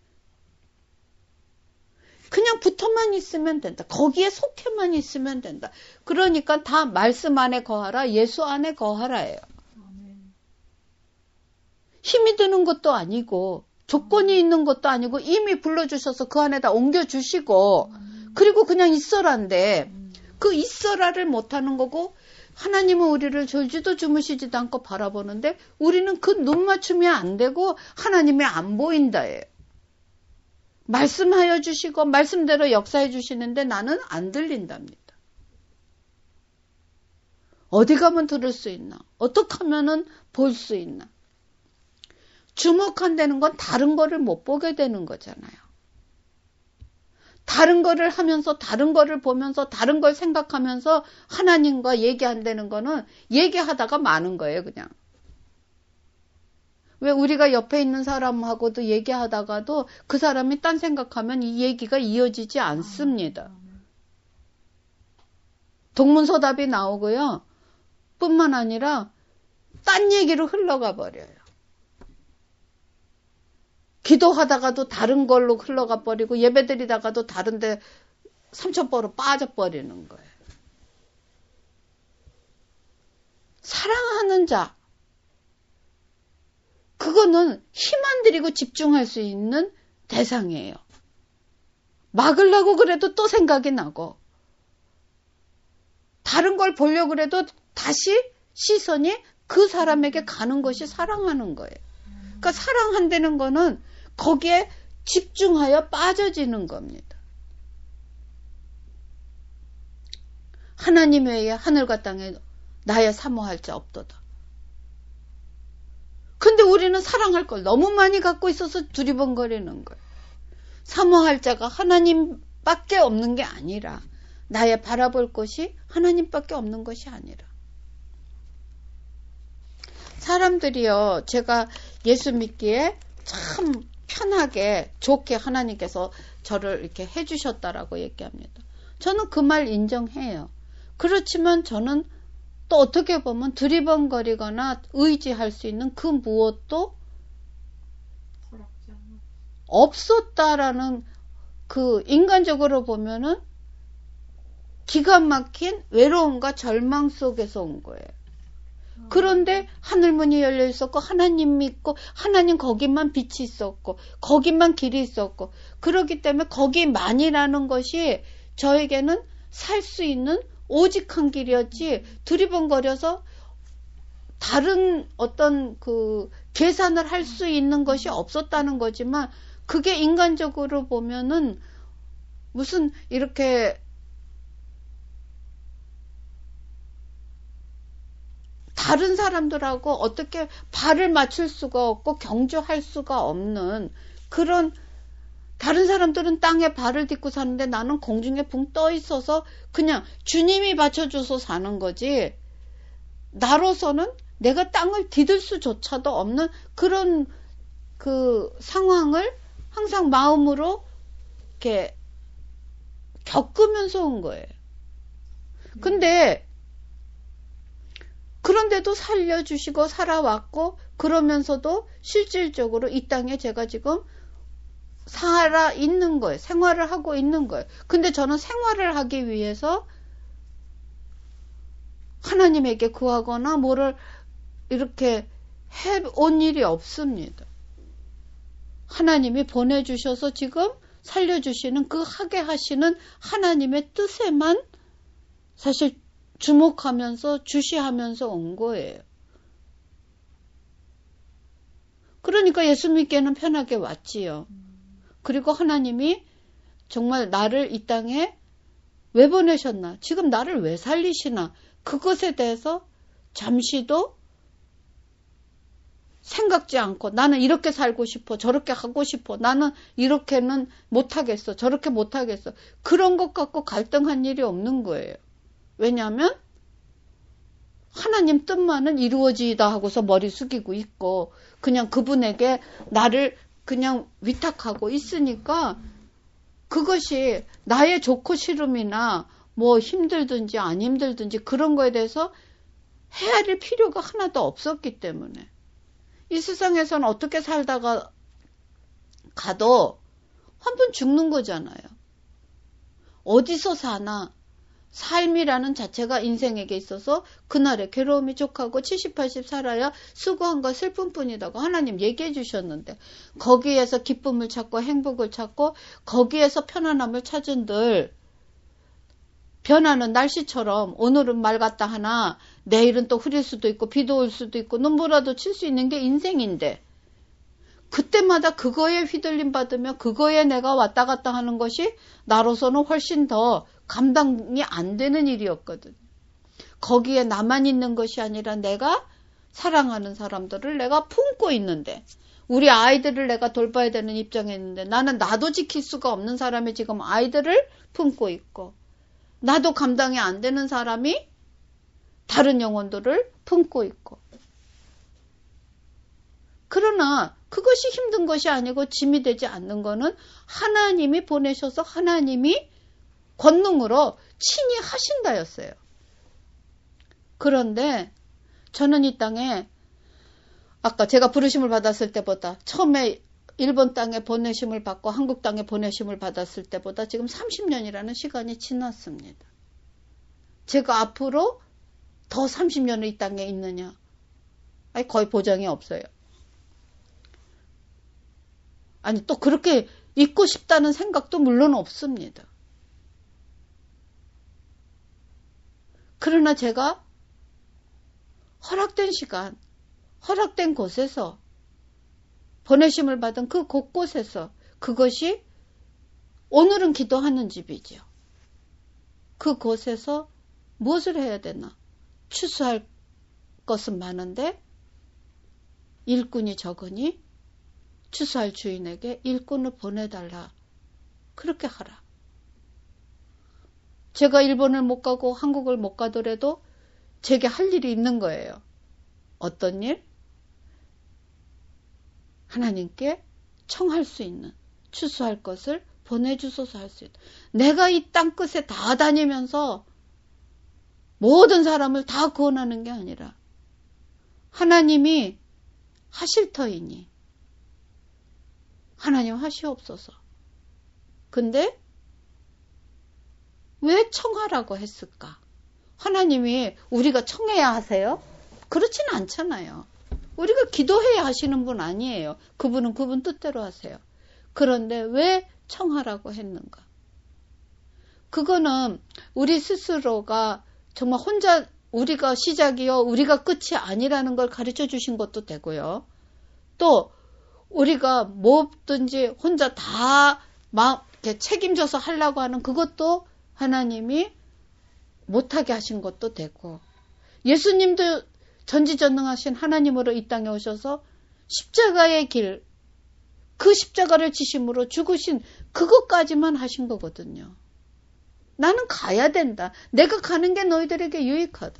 그냥 붙어만 있으면 된다. 거기에 속해만 있으면 된다. 그러니까 다 말씀 안에 거하라, 예수 안에 거하라예요. 힘이 드는 것도 아니고 조건이 있는 것도 아니고 이미 불러주셔서 그 안에다 옮겨주시고 그리고 그냥 있어라인데 그 있어라를 못하는 거고 하나님은 우리를 졸지도 주무시지도 않고 바라보는데 우리는 그 눈 맞춤이 안 되고 하나님이 안 보인다예요. 말씀하여 주시고 말씀대로 역사해 주시는데 나는 안 들린답니다. 어디 가면 들을 수 있나? 어떻게 하면은 볼 수 있나? 주목한다는 건 다른 거를 못 보게 되는 거잖아요. 다른 거를 하면서 다른 거를 보면서 다른 걸 생각하면서 하나님과 얘기한다는 거는 얘기하다가 마는 거예요, 그냥. 왜 우리가 옆에 있는 사람하고도 얘기하다가도 그 사람이 딴 생각하면 이 얘기가 이어지지 않습니다. 동문서답이 나오고요. 뿐만 아니라 딴 얘기로 흘러가 버려요. 기도하다가도 다른 걸로 흘러가 버리고 예배드리다가도 다른데 삼천포로 빠져버리는 거예요. 사랑하는 자, 그거는 힘 안 들이고 집중할 수 있는 대상이에요. 막으려고 그래도 또 생각이 나고 다른 걸 보려고 그래도 다시 시선이 그 사람에게 가는 것이 사랑하는 거예요. 그러니까 사랑한다는 거는 거기에 집중하여 빠져지는 겁니다. 하나님 외에 하늘과 땅에 나의 사모할 자 없도다. 근데 우리는 사랑할 걸 너무 많이 갖고 있어서 두리번거리는 거예요. 사모할 자가 하나님밖에 없는 게 아니라 나의 바라볼 것이 하나님밖에 없는 것이 아니라 사람들이요, 제가 예수 믿기에 참 편하게 좋게 하나님께서 저를 이렇게 해주셨다라고 얘기합니다. 저는 그 말 인정해요. 그렇지만 저는 또 어떻게 보면 두리번거리거나 의지할 수 있는 그 무엇도 없었다라는, 그 인간적으로 보면은 기가 막힌 외로움과 절망 속에서 온 거예요. 그런데 하늘문이 열려 있었고 하나님 믿고 하나님 거기만 빛이 있었고 거기만 길이 있었고, 그렇기 때문에 거기만이라는 것이 저에게는 살 수 있는 오직한 길이었지, 두리번거려서 다른 어떤 그 계산을 할 수 있는 것이 없었다는 거지만, 그게 인간적으로 보면은 무슨 이렇게 다른 사람들하고 어떻게 발을 맞출 수가 없고 경주할 수가 없는 그런, 다른 사람들은 땅에 발을 딛고 사는데 나는 공중에 붕 떠 있어서 그냥 주님이 받쳐줘서 사는 거지, 나로서는 내가 땅을 디딜 수조차도 없는 그런 그 상황을 항상 마음으로 이렇게 겪으면서 온 거예요. 근데 그런데도 살려주시고 살아왔고, 그러면서도 실질적으로 이 땅에 제가 지금 살아 있는 거예요. 생활을 하고 있는 거예요. 근데 저는 생활을 하기 위해서 하나님에게 구하거나 뭐를 이렇게 해온 일이 없습니다. 하나님이 보내주셔서 지금 살려주시는 그 하게 하시는 하나님의 뜻에만 사실 주목하면서 주시하면서 온 거예요. 그러니까 예수 믿기에는 편하게 왔지요. 그리고 하나님이 정말 나를 이 땅에 왜 보내셨나, 지금 나를 왜 살리시나, 그것에 대해서 잠시도 생각지 않고 나는 이렇게 살고 싶어, 저렇게 하고 싶어, 나는 이렇게는 못하겠어, 저렇게 못하겠어, 그런 것 갖고 갈등한 일이 없는 거예요. 왜냐하면 하나님 뜻만은 이루어지다 하고서 머리 숙이고 있고 그냥 그분에게 나를 그냥 위탁하고 있으니까, 그것이 나의 좋고 싫음이나 뭐 힘들든지 안 힘들든지 그런 거에 대해서 헤아릴 필요가 하나도 없었기 때문에, 이 세상에서는 어떻게 살다가 가도 한 번 죽는 거잖아요. 어디서 사나 삶이라는 자체가 인생에게 있어서 그날의 괴로움이 족하고 칠십, 팔십 살아야 수고한 거 슬픔뿐이라고 하나님 얘기해 주셨는데, 거기에서 기쁨을 찾고 행복을 찾고 거기에서 편안함을 찾은들, 변하는 날씨처럼 오늘은 맑았다 하나 내일은 또 흐릴 수도 있고 비도 올 수도 있고 눈보라도 칠 수 있는 게 인생인데, 그때마다 그거에 휘둘림 받으며 그거에 내가 왔다 갔다 하는 것이 나로서는 훨씬 더 감당이 안 되는 일이었거든요. 거기에 나만 있는 것이 아니라 내가 사랑하는 사람들을 내가 품고 있는데, 우리 아이들을 내가 돌봐야 되는 입장에 있는데, 나는 나도 지킬 수가 없는 사람이 지금 아이들을 품고 있고, 나도 감당이 안 되는 사람이 다른 영혼들을 품고 있고. 그러나 그것이 힘든 것이 아니고 짐이 되지 않는 거는 하나님이 보내셔서 하나님이 권능으로 친히 하신다였어요. 그런데 저는 이 땅에 아까 제가 부르심을 받았을 때보다, 처음에 일본 땅에 보내심을 받고 한국 땅에 보내심을 받았을 때보다 지금 삼십 년이라는 시간이 지났습니다. 제가 앞으로 더 삼십 년을 이 땅에 있느냐? 아니, 거의 보장이 없어요. 아니, 또 그렇게 있고 싶다는 생각도 물론 없습니다. 그러나 제가 허락된 시간, 허락된 곳에서, 보내심을 받은 그 곳곳에서, 그것이 오늘은 기도하는 집이죠. 그곳에서 무엇을 해야 되나? 추수할 것은 많은데 일꾼이 적으니 추수할 주인에게 일꾼을 보내달라. 그렇게 하라. 제가 일본을 못 가고 한국을 못 가더라도 제게 할 일이 있는 거예요. 어떤 일? 하나님께 청할 수 있는, 추수할 것을 보내주소서 할 수 있는. 내가 이 땅끝에 다 다니면서 모든 사람을 다 구원하는 게 아니라 하나님이 하실 터이니 하나님 하시옵소서. 근데 왜 청하라고 했을까? 하나님이 우리가 청해야 하세요? 그렇진 않잖아요. 우리가 기도해야 하시는 분 아니에요. 그분은 그분 뜻대로 하세요. 그런데 왜 청하라고 했는가? 그거는 우리 스스로가 정말 혼자 우리가 시작이요, 우리가 끝이 아니라는 걸 가르쳐 주신 것도 되고요. 또 우리가 뭐든지 혼자 다 막 이렇게 책임져서 하려고 하는 그것도 하나님이 못하게 하신 것도 되고, 예수님도 전지전능하신 하나님으로 이 땅에 오셔서 십자가의 길, 그 십자가를 지심으로 죽으신 그것까지만 하신 거거든요. 나는 가야 된다. 내가 가는 게 너희들에게 유익하다.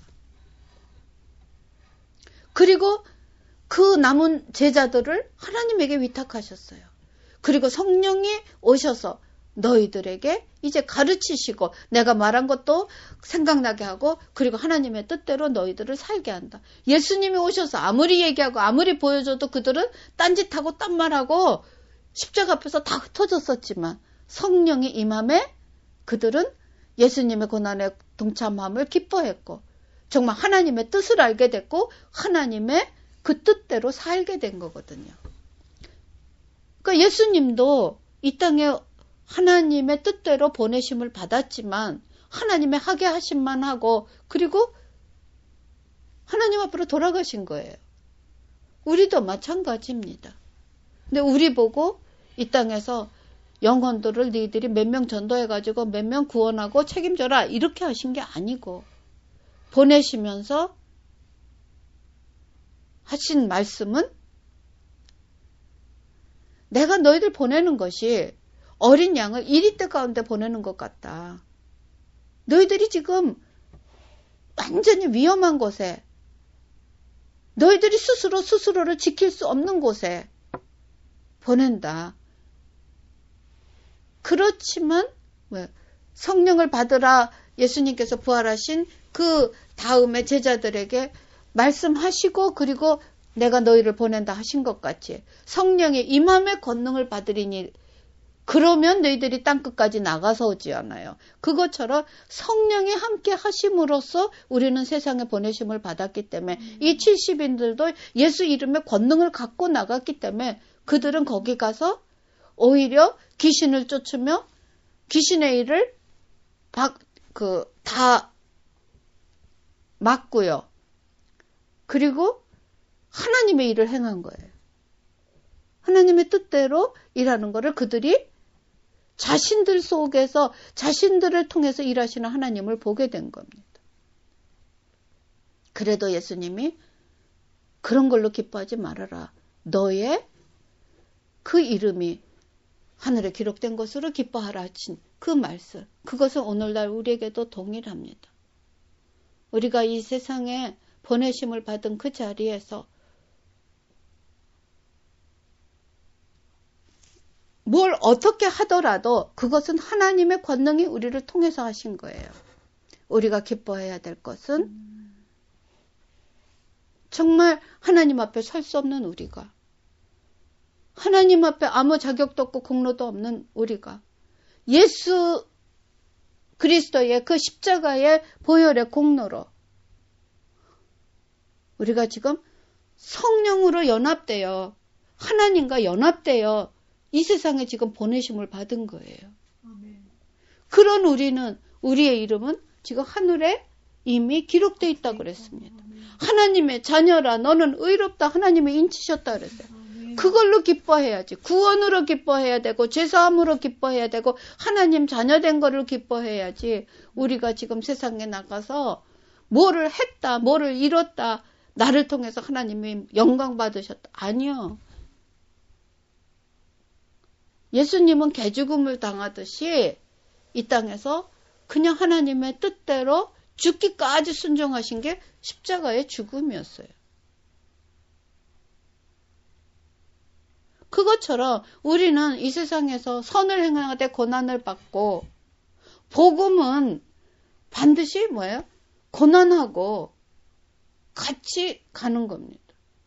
그리고 그 남은 제자들을 하나님에게 위탁하셨어요. 그리고 성령이 오셔서 너희들에게 이제 가르치시고 내가 말한 것도 생각나게 하고 그리고 하나님의 뜻대로 너희들을 살게 한다. 예수님이 오셔서 아무리 얘기하고 아무리 보여줘도 그들은 딴짓하고 딴말하고 십자가 앞에서 다 흩어졌었지만 성령이 임함에 그들은 예수님의 고난에 동참함을 기뻐했고 정말 하나님의 뜻을 알게 됐고 하나님의 그 뜻대로 살게 된 거거든요. 그러니까 예수님도 이 땅에 하나님의 뜻대로 보내심을 받았지만 하나님의 하게 하심만 하고 그리고 하나님 앞으로 돌아가신 거예요. 우리도 마찬가지입니다. 근데 우리 보고 이 땅에서 영혼들을 너희들이 몇 명 전도해가지고 몇 명 구원하고 책임져라 이렇게 하신 게 아니고 보내시면서 하신 말씀은 내가 너희들 보내는 것이 어린 양을 이리떼 가운데 보내는 것 같다. 너희들이 지금 완전히 위험한 곳에 너희들이 스스로 스스로를 지킬 수 없는 곳에 보낸다. 그렇지만 왜 성령을 받으라 예수님께서 부활하신 그 다음에 제자들에게 말씀하시고 그리고 내가 너희를 보낸다 하신 것 같이 성령의 임함의 권능을 받으리니 그러면 너희들이 땅끝까지 나가서 오지 않아요. 그것처럼 성령이 함께 하심으로써 우리는 세상에 보내심을 받았기 때문에 음. 이 칠십인들도 예수 이름의 권능을 갖고 나갔기 때문에 그들은 거기 가서 오히려 귀신을 쫓으며 귀신의 일을 그 다 막고요. 그리고 하나님의 일을 행한 거예요. 하나님의 뜻대로 일하는 거를 그들이 자신들 속에서 자신들을 통해서 일하시는 하나님을 보게 된 겁니다. 그래도 예수님이 그런 걸로 기뻐하지 말아라. 너의 그 이름이 하늘에 기록된 것으로 기뻐하라 하신 그 말씀. 그것은 오늘날 우리에게도 동일합니다. 우리가 이 세상에 보내심을 받은 그 자리에서 뭘 어떻게 하더라도 그것은 하나님의 권능이 우리를 통해서 하신 거예요. 우리가 기뻐해야 될 것은 정말 하나님 앞에 설 수 없는 우리가 하나님 앞에 아무 자격도 없고 공로도 없는 우리가 예수 그리스도의 그 십자가의 보혈의 공로로 우리가 지금 성령으로 연합되어 하나님과 연합되어 이 세상에 지금 보내심을 받은 거예요. 아멘. 그런 우리는 우리의 이름은 지금 하늘에 이미 기록되어 있다고 그랬습니다. 아멘. 하나님의 자녀라 너는 의롭다 하나님이 인치셨다 그랬어요. 아멘. 그걸로 기뻐해야지. 구원으로 기뻐해야 되고 죄사함으로 기뻐해야 되고 하나님 자녀된 거를 기뻐해야지. 우리가 지금 세상에 나가서 뭐를 했다, 뭐를 이뤘다, 나를 통해서 하나님이 영광 받으셨다. 아니요. 예수님은 개죽음을 당하듯이 이 땅에서 그냥 하나님의 뜻대로 죽기까지 순종하신 게 십자가의 죽음이었어요. 그것처럼 우리는 이 세상에서 선을 행하되 고난을 받고, 복음은 반드시 뭐예요? 고난하고 같이 가는 겁니다.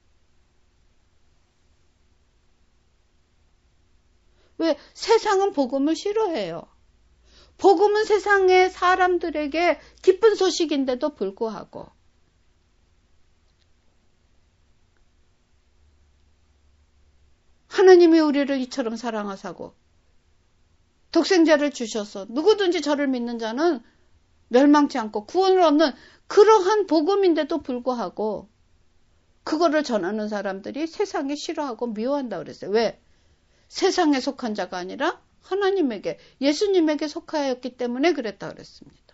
왜? 세상은 복음을 싫어해요. 복음은 세상의 사람들에게 기쁜 소식인데도 불구하고 하나님이 우리를 이처럼 사랑하사고 독생자를 주셔서 누구든지 저를 믿는 자는 멸망치 않고 구원을 얻는 그러한 복음인데도 불구하고 그거를 전하는 사람들이 세상에 싫어하고 미워한다고 그랬어요. 왜? 세상에 속한 자가 아니라 하나님에게, 예수님에게 속하였기 때문에 그랬다 그랬습니다.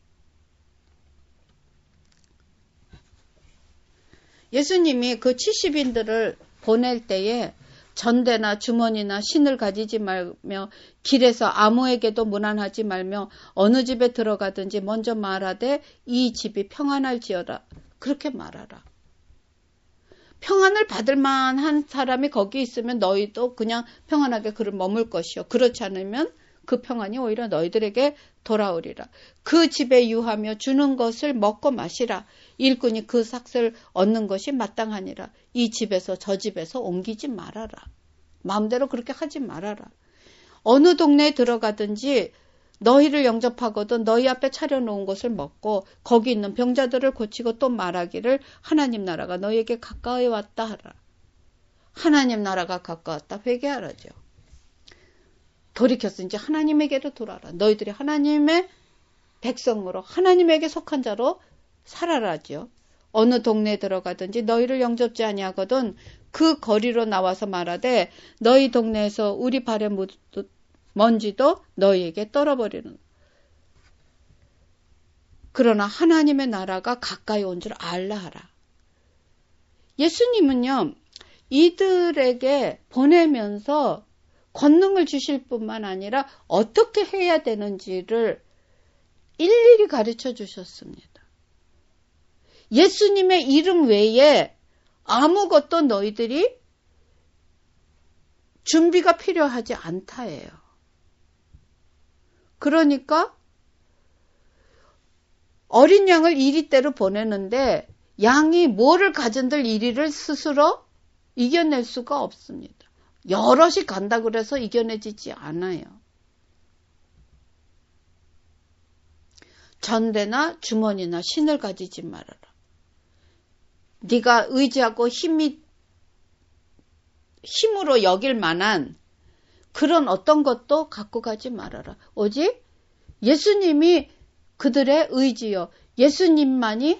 예수님이 그 칠십인들을 보낼 때에 전대나 주머니나 신을 가지지 말며 길에서 아무에게도 문안하지 말며 어느 집에 들어가든지 먼저 말하되 이 집이 평안할지어다. 그렇게 말하라. 평안을 받을 만한 사람이 거기 있으면 너희도 그냥 평안하게 그를 머물 것이요. 그렇지 않으면 그 평안이 오히려 너희들에게 돌아오리라. 그 집에 유하며 주는 것을 먹고 마시라. 일꾼이 그 삭을 얻는 것이 마땅하니라. 이 집에서 저 집에서 옮기지 말아라. 마음대로 그렇게 하지 말아라. 어느 동네에 들어가든지 너희를 영접하거든 너희 앞에 차려놓은 것을 먹고 거기 있는 병자들을 고치고 또 말하기를 하나님 나라가 너희에게 가까이 왔다 하라. 하나님 나라가 가까웠다. 회개하라죠. 돌이켰으니 이제 하나님에게로 돌아라. 너희들이 하나님의 백성으로 하나님에게 속한 자로 살아라죠. 어느 동네에 들어가든지 너희를 영접지 아니하거든 그 거리로 나와서 말하되 너희 동네에서 우리 발에 묻은 먼지도 너희에게 떨어버리는. 그러나 하나님의 나라가 가까이 온 줄 알라 하라. 예수님은요, 이들에게 보내면서 권능을 주실 뿐만 아니라 어떻게 해야 되는지를 일일이 가르쳐 주셨습니다. 예수님의 이름 외에 아무것도 너희들이 준비가 필요하지 않다예요. 그러니까 어린 양을 이리대로 보내는데 양이 뭐를 가진들 이리를 스스로 이겨낼 수가 없습니다. 여럿이 간다 그래서 이겨내지지 않아요. 전대나 주머니나 신을 가지지 말아라. 네가 의지하고 힘이 힘으로 여길 만한 그런 어떤 것도 갖고 가지 말아라. 오직 예수님이 그들의 의지요. 예수님만이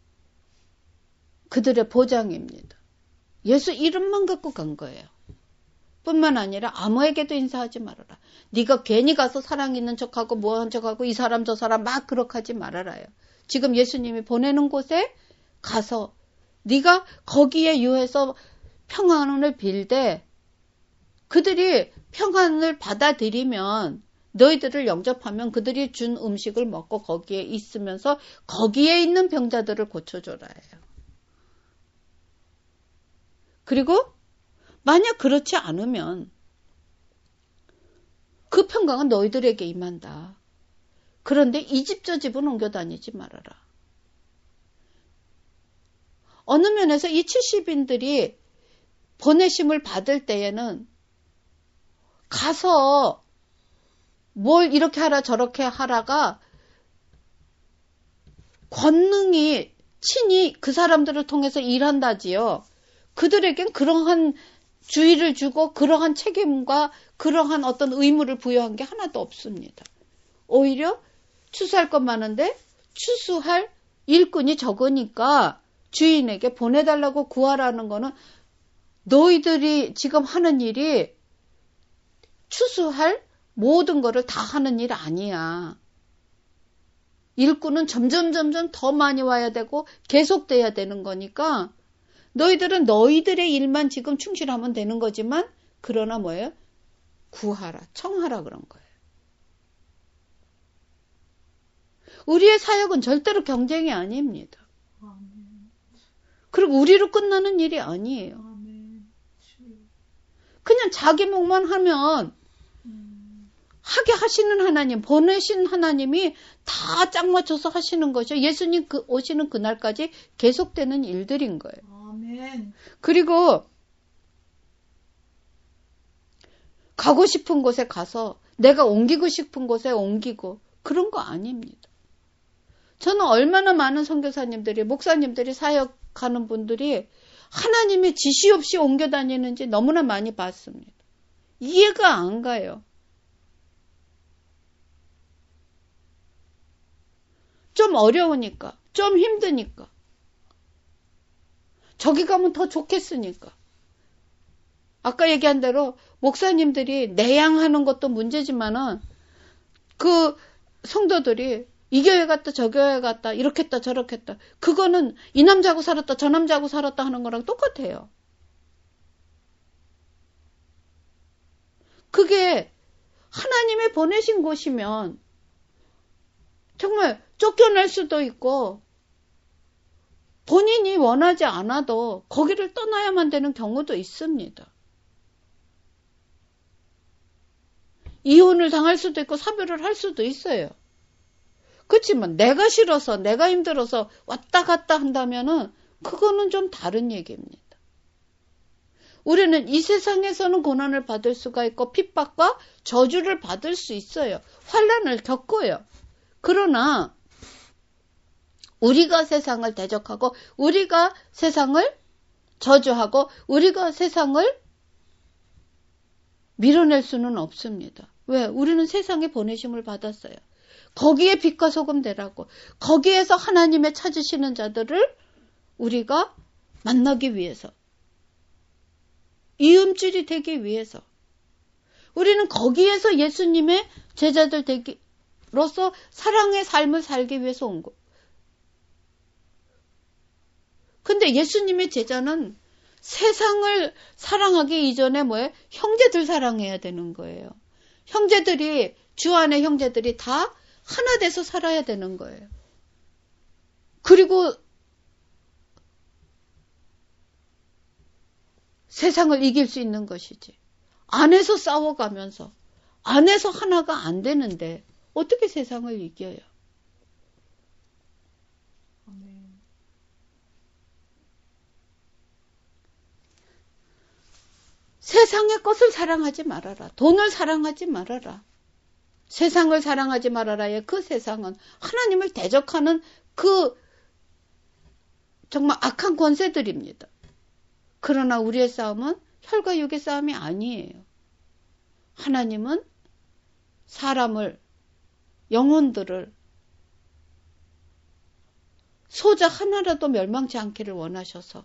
그들의 보장입니다. 예수 이름만 갖고 간 거예요. 뿐만 아니라 아무에게도 인사하지 말아라. 네가 괜히 가서 사랑 있는 척하고 뭐한 척하고 이 사람 저 사람 막 그렇게 하지 말아라요. 지금 예수님이 보내는 곳에 가서 네가 거기에 유해서 평안을 빌되 그들이 평안을 받아들이면 너희들을 영접하면 그들이 준 음식을 먹고 거기에 있으면서 거기에 있는 병자들을 고쳐줘라 해요. 그리고 만약 그렇지 않으면 그 평강은 너희들에게 임한다. 그런데 이 집 저 집은 옮겨 다니지 말아라. 어느 면에서 이 칠십인들이 보내심을 받을 때에는 가서 뭘 이렇게 하라 저렇게 하라가 권능이 친히 그 사람들을 통해서 일한다지요. 그들에겐 그러한 주의를 주고 그러한 책임과 그러한 어떤 의무를 부여한 게 하나도 없습니다. 오히려 추수할 것 많은데 추수할 일꾼이 적으니까 주인에게 보내달라고 구하라는 거는 너희들이 지금 하는 일이 추수할 모든 거를 다 하는 일 아니야. 일꾼은 점점 점점 더 많이 와야 되고 계속돼야 되는 거니까 너희들은 너희들의 일만 지금 충실하면 되는 거지만 그러나 뭐예요? 구하라, 청하라 그런 거예요. 우리의 사역은 절대로 경쟁이 아닙니다. 그리고 우리로 끝나는 일이 아니에요. 그냥 자기 목만 하면 하게 하시는 하나님, 보내신 하나님이 다 짝 맞춰서 하시는 거죠. 예수님 그 오시는 그날까지 계속되는 일들인 거예요. 아멘. 그리고 가고 싶은 곳에 가서 내가 옮기고 싶은 곳에 옮기고 그런 거 아닙니다. 저는 얼마나 많은 선교사님들이, 목사님들이 사역하는 분들이 하나님의 지시 없이 옮겨 다니는지 너무나 많이 봤습니다. 이해가 안 가요. 좀 어려우니까, 좀 힘드니까. 저기 가면 더 좋겠으니까. 아까 얘기한 대로 목사님들이 내양하는 것도 문제지만은 그 성도들이 이 교회 갔다 저 교회 갔다 이렇게 했다 저렇게 했다. 그거는 이 남자하고 살았다 저 남자하고 살았다 하는 거랑 똑같아요. 그게 하나님의 보내신 곳이면 정말 쫓겨날 수도 있고 본인이 원하지 않아도 거기를 떠나야만 되는 경우도 있습니다. 이혼을 당할 수도 있고 사별을 할 수도 있어요. 그렇지만 내가 싫어서 내가 힘들어서 왔다 갔다 한다면은 그거는 좀 다른 얘기입니다. 우리는 이 세상에서는 고난을 받을 수가 있고 핍박과 저주를 받을 수 있어요. 환난을 겪어요. 그러나 우리가 세상을 대적하고 우리가 세상을 저주하고 우리가 세상을 밀어낼 수는 없습니다. 왜? 우리는 세상에 보내심을 받았어요. 거기에 빛과 소금 되라고. 거기에서 하나님의 찾으시는 자들을 우리가 만나기 위해서. 이음줄이 되기 위해서. 우리는 거기에서 예수님의 제자들 되기로서 사랑의 삶을 살기 위해서 온 거. 근데 예수님의 제자는 세상을 사랑하기 이전에 뭐예요? 형제들 사랑해야 되는 거예요. 형제들이, 주 안의 형제들이 다 하나 돼서 살아야 되는 거예요. 그리고 세상을 이길 수 있는 것이지. 안에서 싸워가면서 안에서 하나가 안 되는데 어떻게 세상을 이겨요? 세상의 것을 사랑하지 말아라. 돈을 사랑하지 말아라. 세상을 사랑하지 말아라의 그 세상은 하나님을 대적하는 그 정말 악한 권세들입니다. 그러나 우리의 싸움은 혈과 육의 싸움이 아니에요. 하나님은 사람을, 영혼들을 소자 하나라도 멸망치 않기를 원하셔서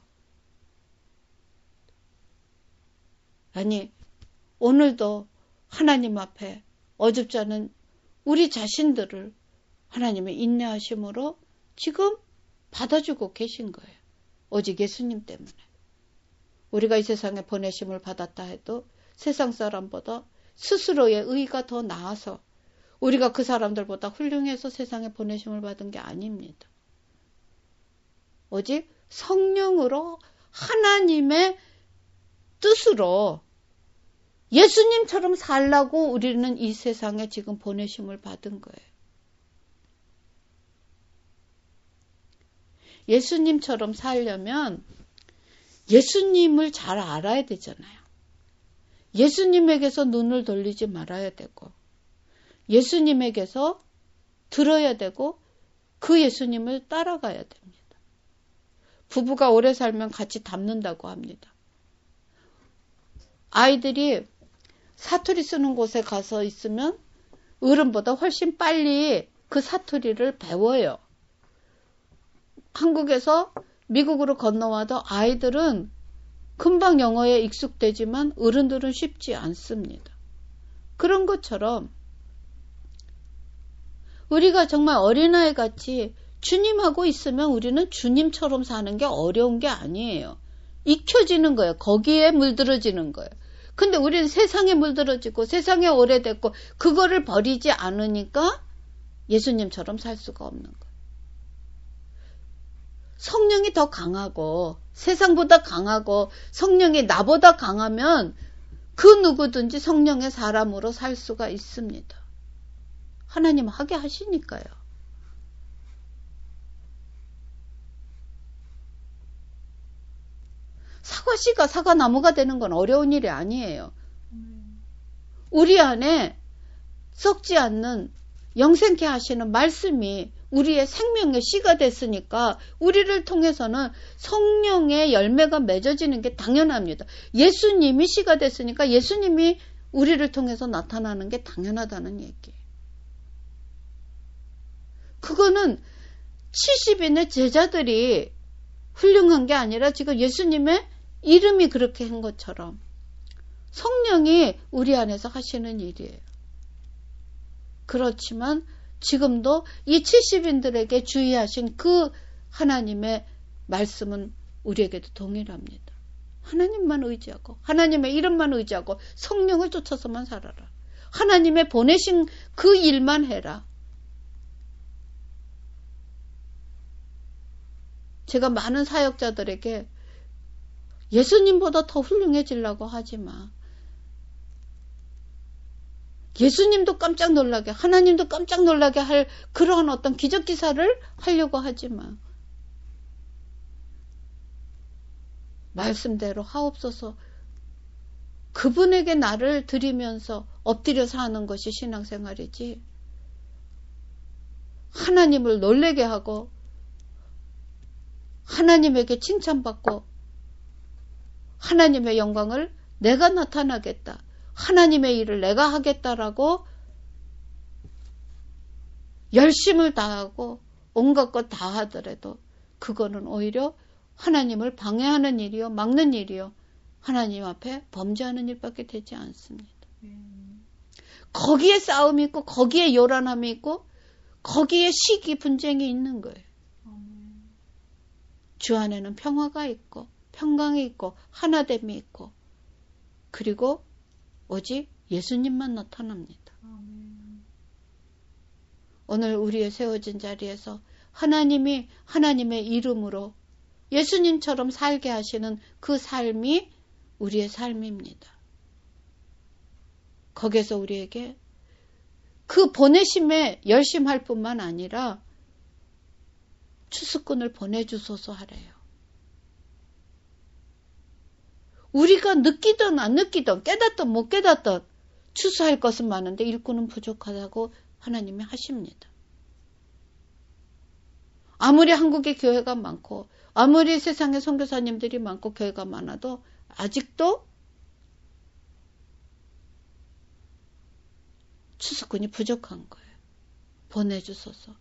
아니 오늘도 하나님 앞에 어줍지 않은 우리 자신들을 하나님의 인내하심으로 지금 받아주고 계신 거예요. 오직 예수님 때문에. 우리가 이 세상에 보내심을 받았다 해도 세상 사람보다 스스로의 의가 더 나아서 우리가 그 사람들보다 훌륭해서 세상에 보내심을 받은 게 아닙니다. 오직 성령으로 하나님의 뜻으로 예수님처럼 살라고 우리는 이 세상에 지금 보내심을 받은 거예요. 예수님처럼 살려면 예수님을 잘 알아야 되잖아요. 예수님에게서 눈을 돌리지 말아야 되고 예수님에게서 들어야 되고 그 예수님을 따라가야 됩니다. 부부가 오래 살면 같이 닮는다고 합니다. 아이들이 사투리 쓰는 곳에 가서 있으면 어른보다 훨씬 빨리 그 사투리를 배워요. 한국에서 미국으로 건너와도 아이들은 금방 영어에 익숙되지만 어른들은 쉽지 않습니다. 그런 것처럼 우리가 정말 어린아이 같이 주님하고 있으면 우리는 주님처럼 사는 게 어려운 게 아니에요. 익혀지는 거예요. 거기에 물들어지는 거예요. 근데 우리는 세상에 물들어지고 세상에 오래됐고 그거를 버리지 않으니까 예수님처럼 살 수가 없는 거예요. 성령이 더 강하고 세상보다 강하고 성령이 나보다 강하면 그 누구든지 성령의 사람으로 살 수가 있습니다. 하나님 하게 하시니까요. 사과씨가 사과나무가 되는 건 어려운 일이 아니에요. 우리 안에 썩지 않는 영생케 하시는 말씀이 우리의 생명의 씨가 됐으니까 우리를 통해서는 성령의 열매가 맺어지는 게 당연합니다. 예수님이 씨가 됐으니까 예수님이 우리를 통해서 나타나는 게 당연하다는 얘기예요. 그거는 칠십인의 제자들이 훌륭한 게 아니라 지금 예수님의 이름이 그렇게 한 것처럼 성령이 우리 안에서 하시는 일이에요. 그렇지만 지금도 이 칠십인들에게 주의하신 그 하나님의 말씀은 우리에게도 동일합니다. 하나님만 의지하고 하나님의 이름만 의지하고 성령을 쫓아서만 살아라. 하나님의 보내신 그 일만 해라. 제가 많은 사역자들에게 예수님보다 더 훌륭해지려고 하지 마. 예수님도 깜짝 놀라게, 하나님도 깜짝 놀라게 할 그러한 어떤 기적 기사를 하려고 하지 마. 말씀대로 하옵소서. 그분에게 나를 드리면서 엎드려서 하는 것이 신앙생활이지. 하나님을 놀라게 하고 하나님에게 칭찬받고 하나님의 영광을 내가 나타나겠다. 하나님의 일을 내가 하겠다라고 열심을 다하고 온갖 것 다 하더라도 그거는 오히려 하나님을 방해하는 일이요, 막는 일이요, 하나님 앞에 범죄하는 일밖에 되지 않습니다. 음. 거기에 싸움이 있고 거기에 요란함이 있고 거기에 시기 분쟁이 있는 거예요. 음. 주 안에는 평화가 있고 평강이 있고 하나됨이 있고 그리고 오직 예수님만 나타납니다. 아멘. 오늘 우리의 세워진 자리에서 하나님이 하나님의 이름으로 예수님처럼 살게 하시는 그 삶이 우리의 삶입니다. 거기에서 우리에게 그 보내심에 열심할 뿐만 아니라 추수꾼을 보내주소서 하래요. 우리가 느끼든 안 느끼든 깨닫든 못 깨닫든 추수할 것은 많은데 일꾼은 부족하다고 하나님이 하십니다. 아무리 한국에 교회가 많고 아무리 세상에 선교사님들이 많고 교회가 많아도 아직도 추수꾼이 부족한 거예요. 보내주소서.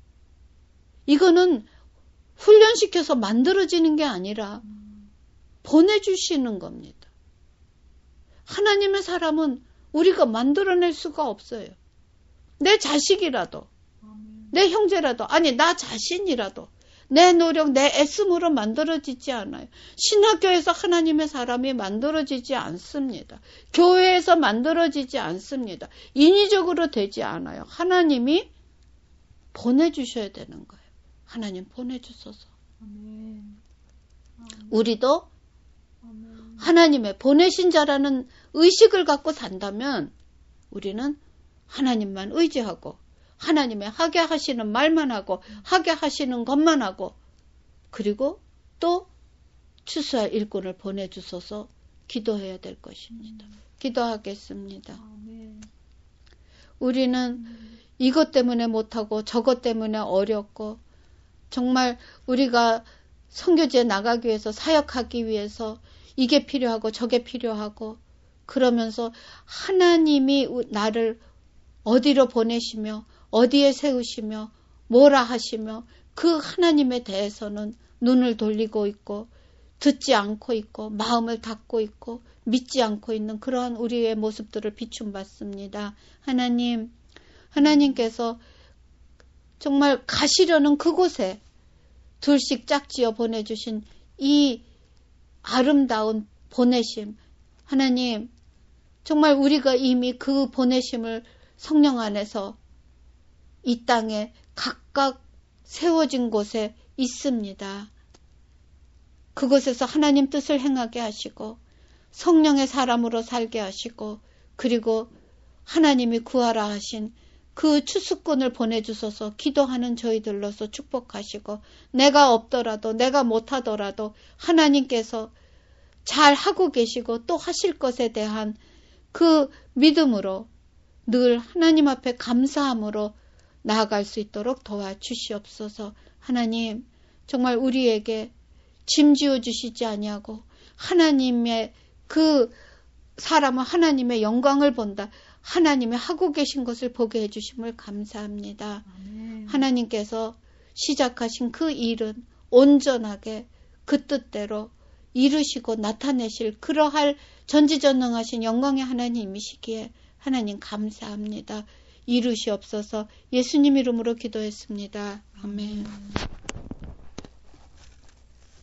이거는 훈련시켜서 만들어지는 게 아니라 보내주시는 겁니다. 하나님의 사람은 우리가 만들어낼 수가 없어요. 내 자식이라도, 내 형제라도, 아니 나 자신이라도 내 노력, 내 애씀으로 만들어지지 않아요. 신학교에서 하나님의 사람이 만들어지지 않습니다. 교회에서 만들어지지 않습니다. 인위적으로 되지 않아요. 하나님이 보내주셔야 되는 거예요. 하나님 보내주소서. 아멘. 아멘. 우리도 아멘. 하나님의 보내신 자라는 의식을 갖고 산다면 우리는 하나님만 의지하고 하나님의 하게 하시는 말만 하고 하게 하시는 것만 하고 그리고 또 추수할 일꾼을 보내주소서 기도해야 될 것입니다. 음. 기도하겠습니다. 아멘. 우리는 음. 이것 때문에 못하고 저것 때문에 어렵고 정말 우리가 선교지에 나가기 위해서 사역하기 위해서 이게 필요하고 저게 필요하고 그러면서 하나님이 나를 어디로 보내시며 어디에 세우시며 뭐라 하시며 그 하나님에 대해서는 눈을 돌리고 있고 듣지 않고 있고 마음을 닫고 있고 믿지 않고 있는 그러한 우리의 모습들을 비춤받습니다. 하나님, 하나님께서 정말 가시려는 그곳에 둘씩 짝지어 보내주신 이 아름다운 보내심, 하나님, 정말 우리가 이미 그 보내심을 성령 안에서 이 땅에 각각 세워진 곳에 있습니다. 그곳에서 하나님 뜻을 행하게 하시고 성령의 사람으로 살게 하시고 그리고 하나님이 구하라 하신 그 추수꾼을 보내주소서 기도하는 저희들로서 축복하시고 내가 없더라도 내가 못하더라도 하나님께서 잘 하고 계시고 또 하실 것에 대한 그 믿음으로 늘 하나님 앞에 감사함으로 나아갈 수 있도록 도와주시옵소서. 하나님 정말 우리에게 짐 지어주시지 아니하고 하나님의 그 사람은 하나님의 영광을 본다. 하나님의 하고 계신 것을 보게 해주심을 감사합니다. 아멘. 하나님께서 시작하신 그 일은 온전하게 그 뜻대로 이루시고 나타내실 그러할 전지전능하신 영광의 하나님이시기에 하나님 감사합니다. 이루시옵소서. 예수님 이름으로 기도했습니다. 아멘.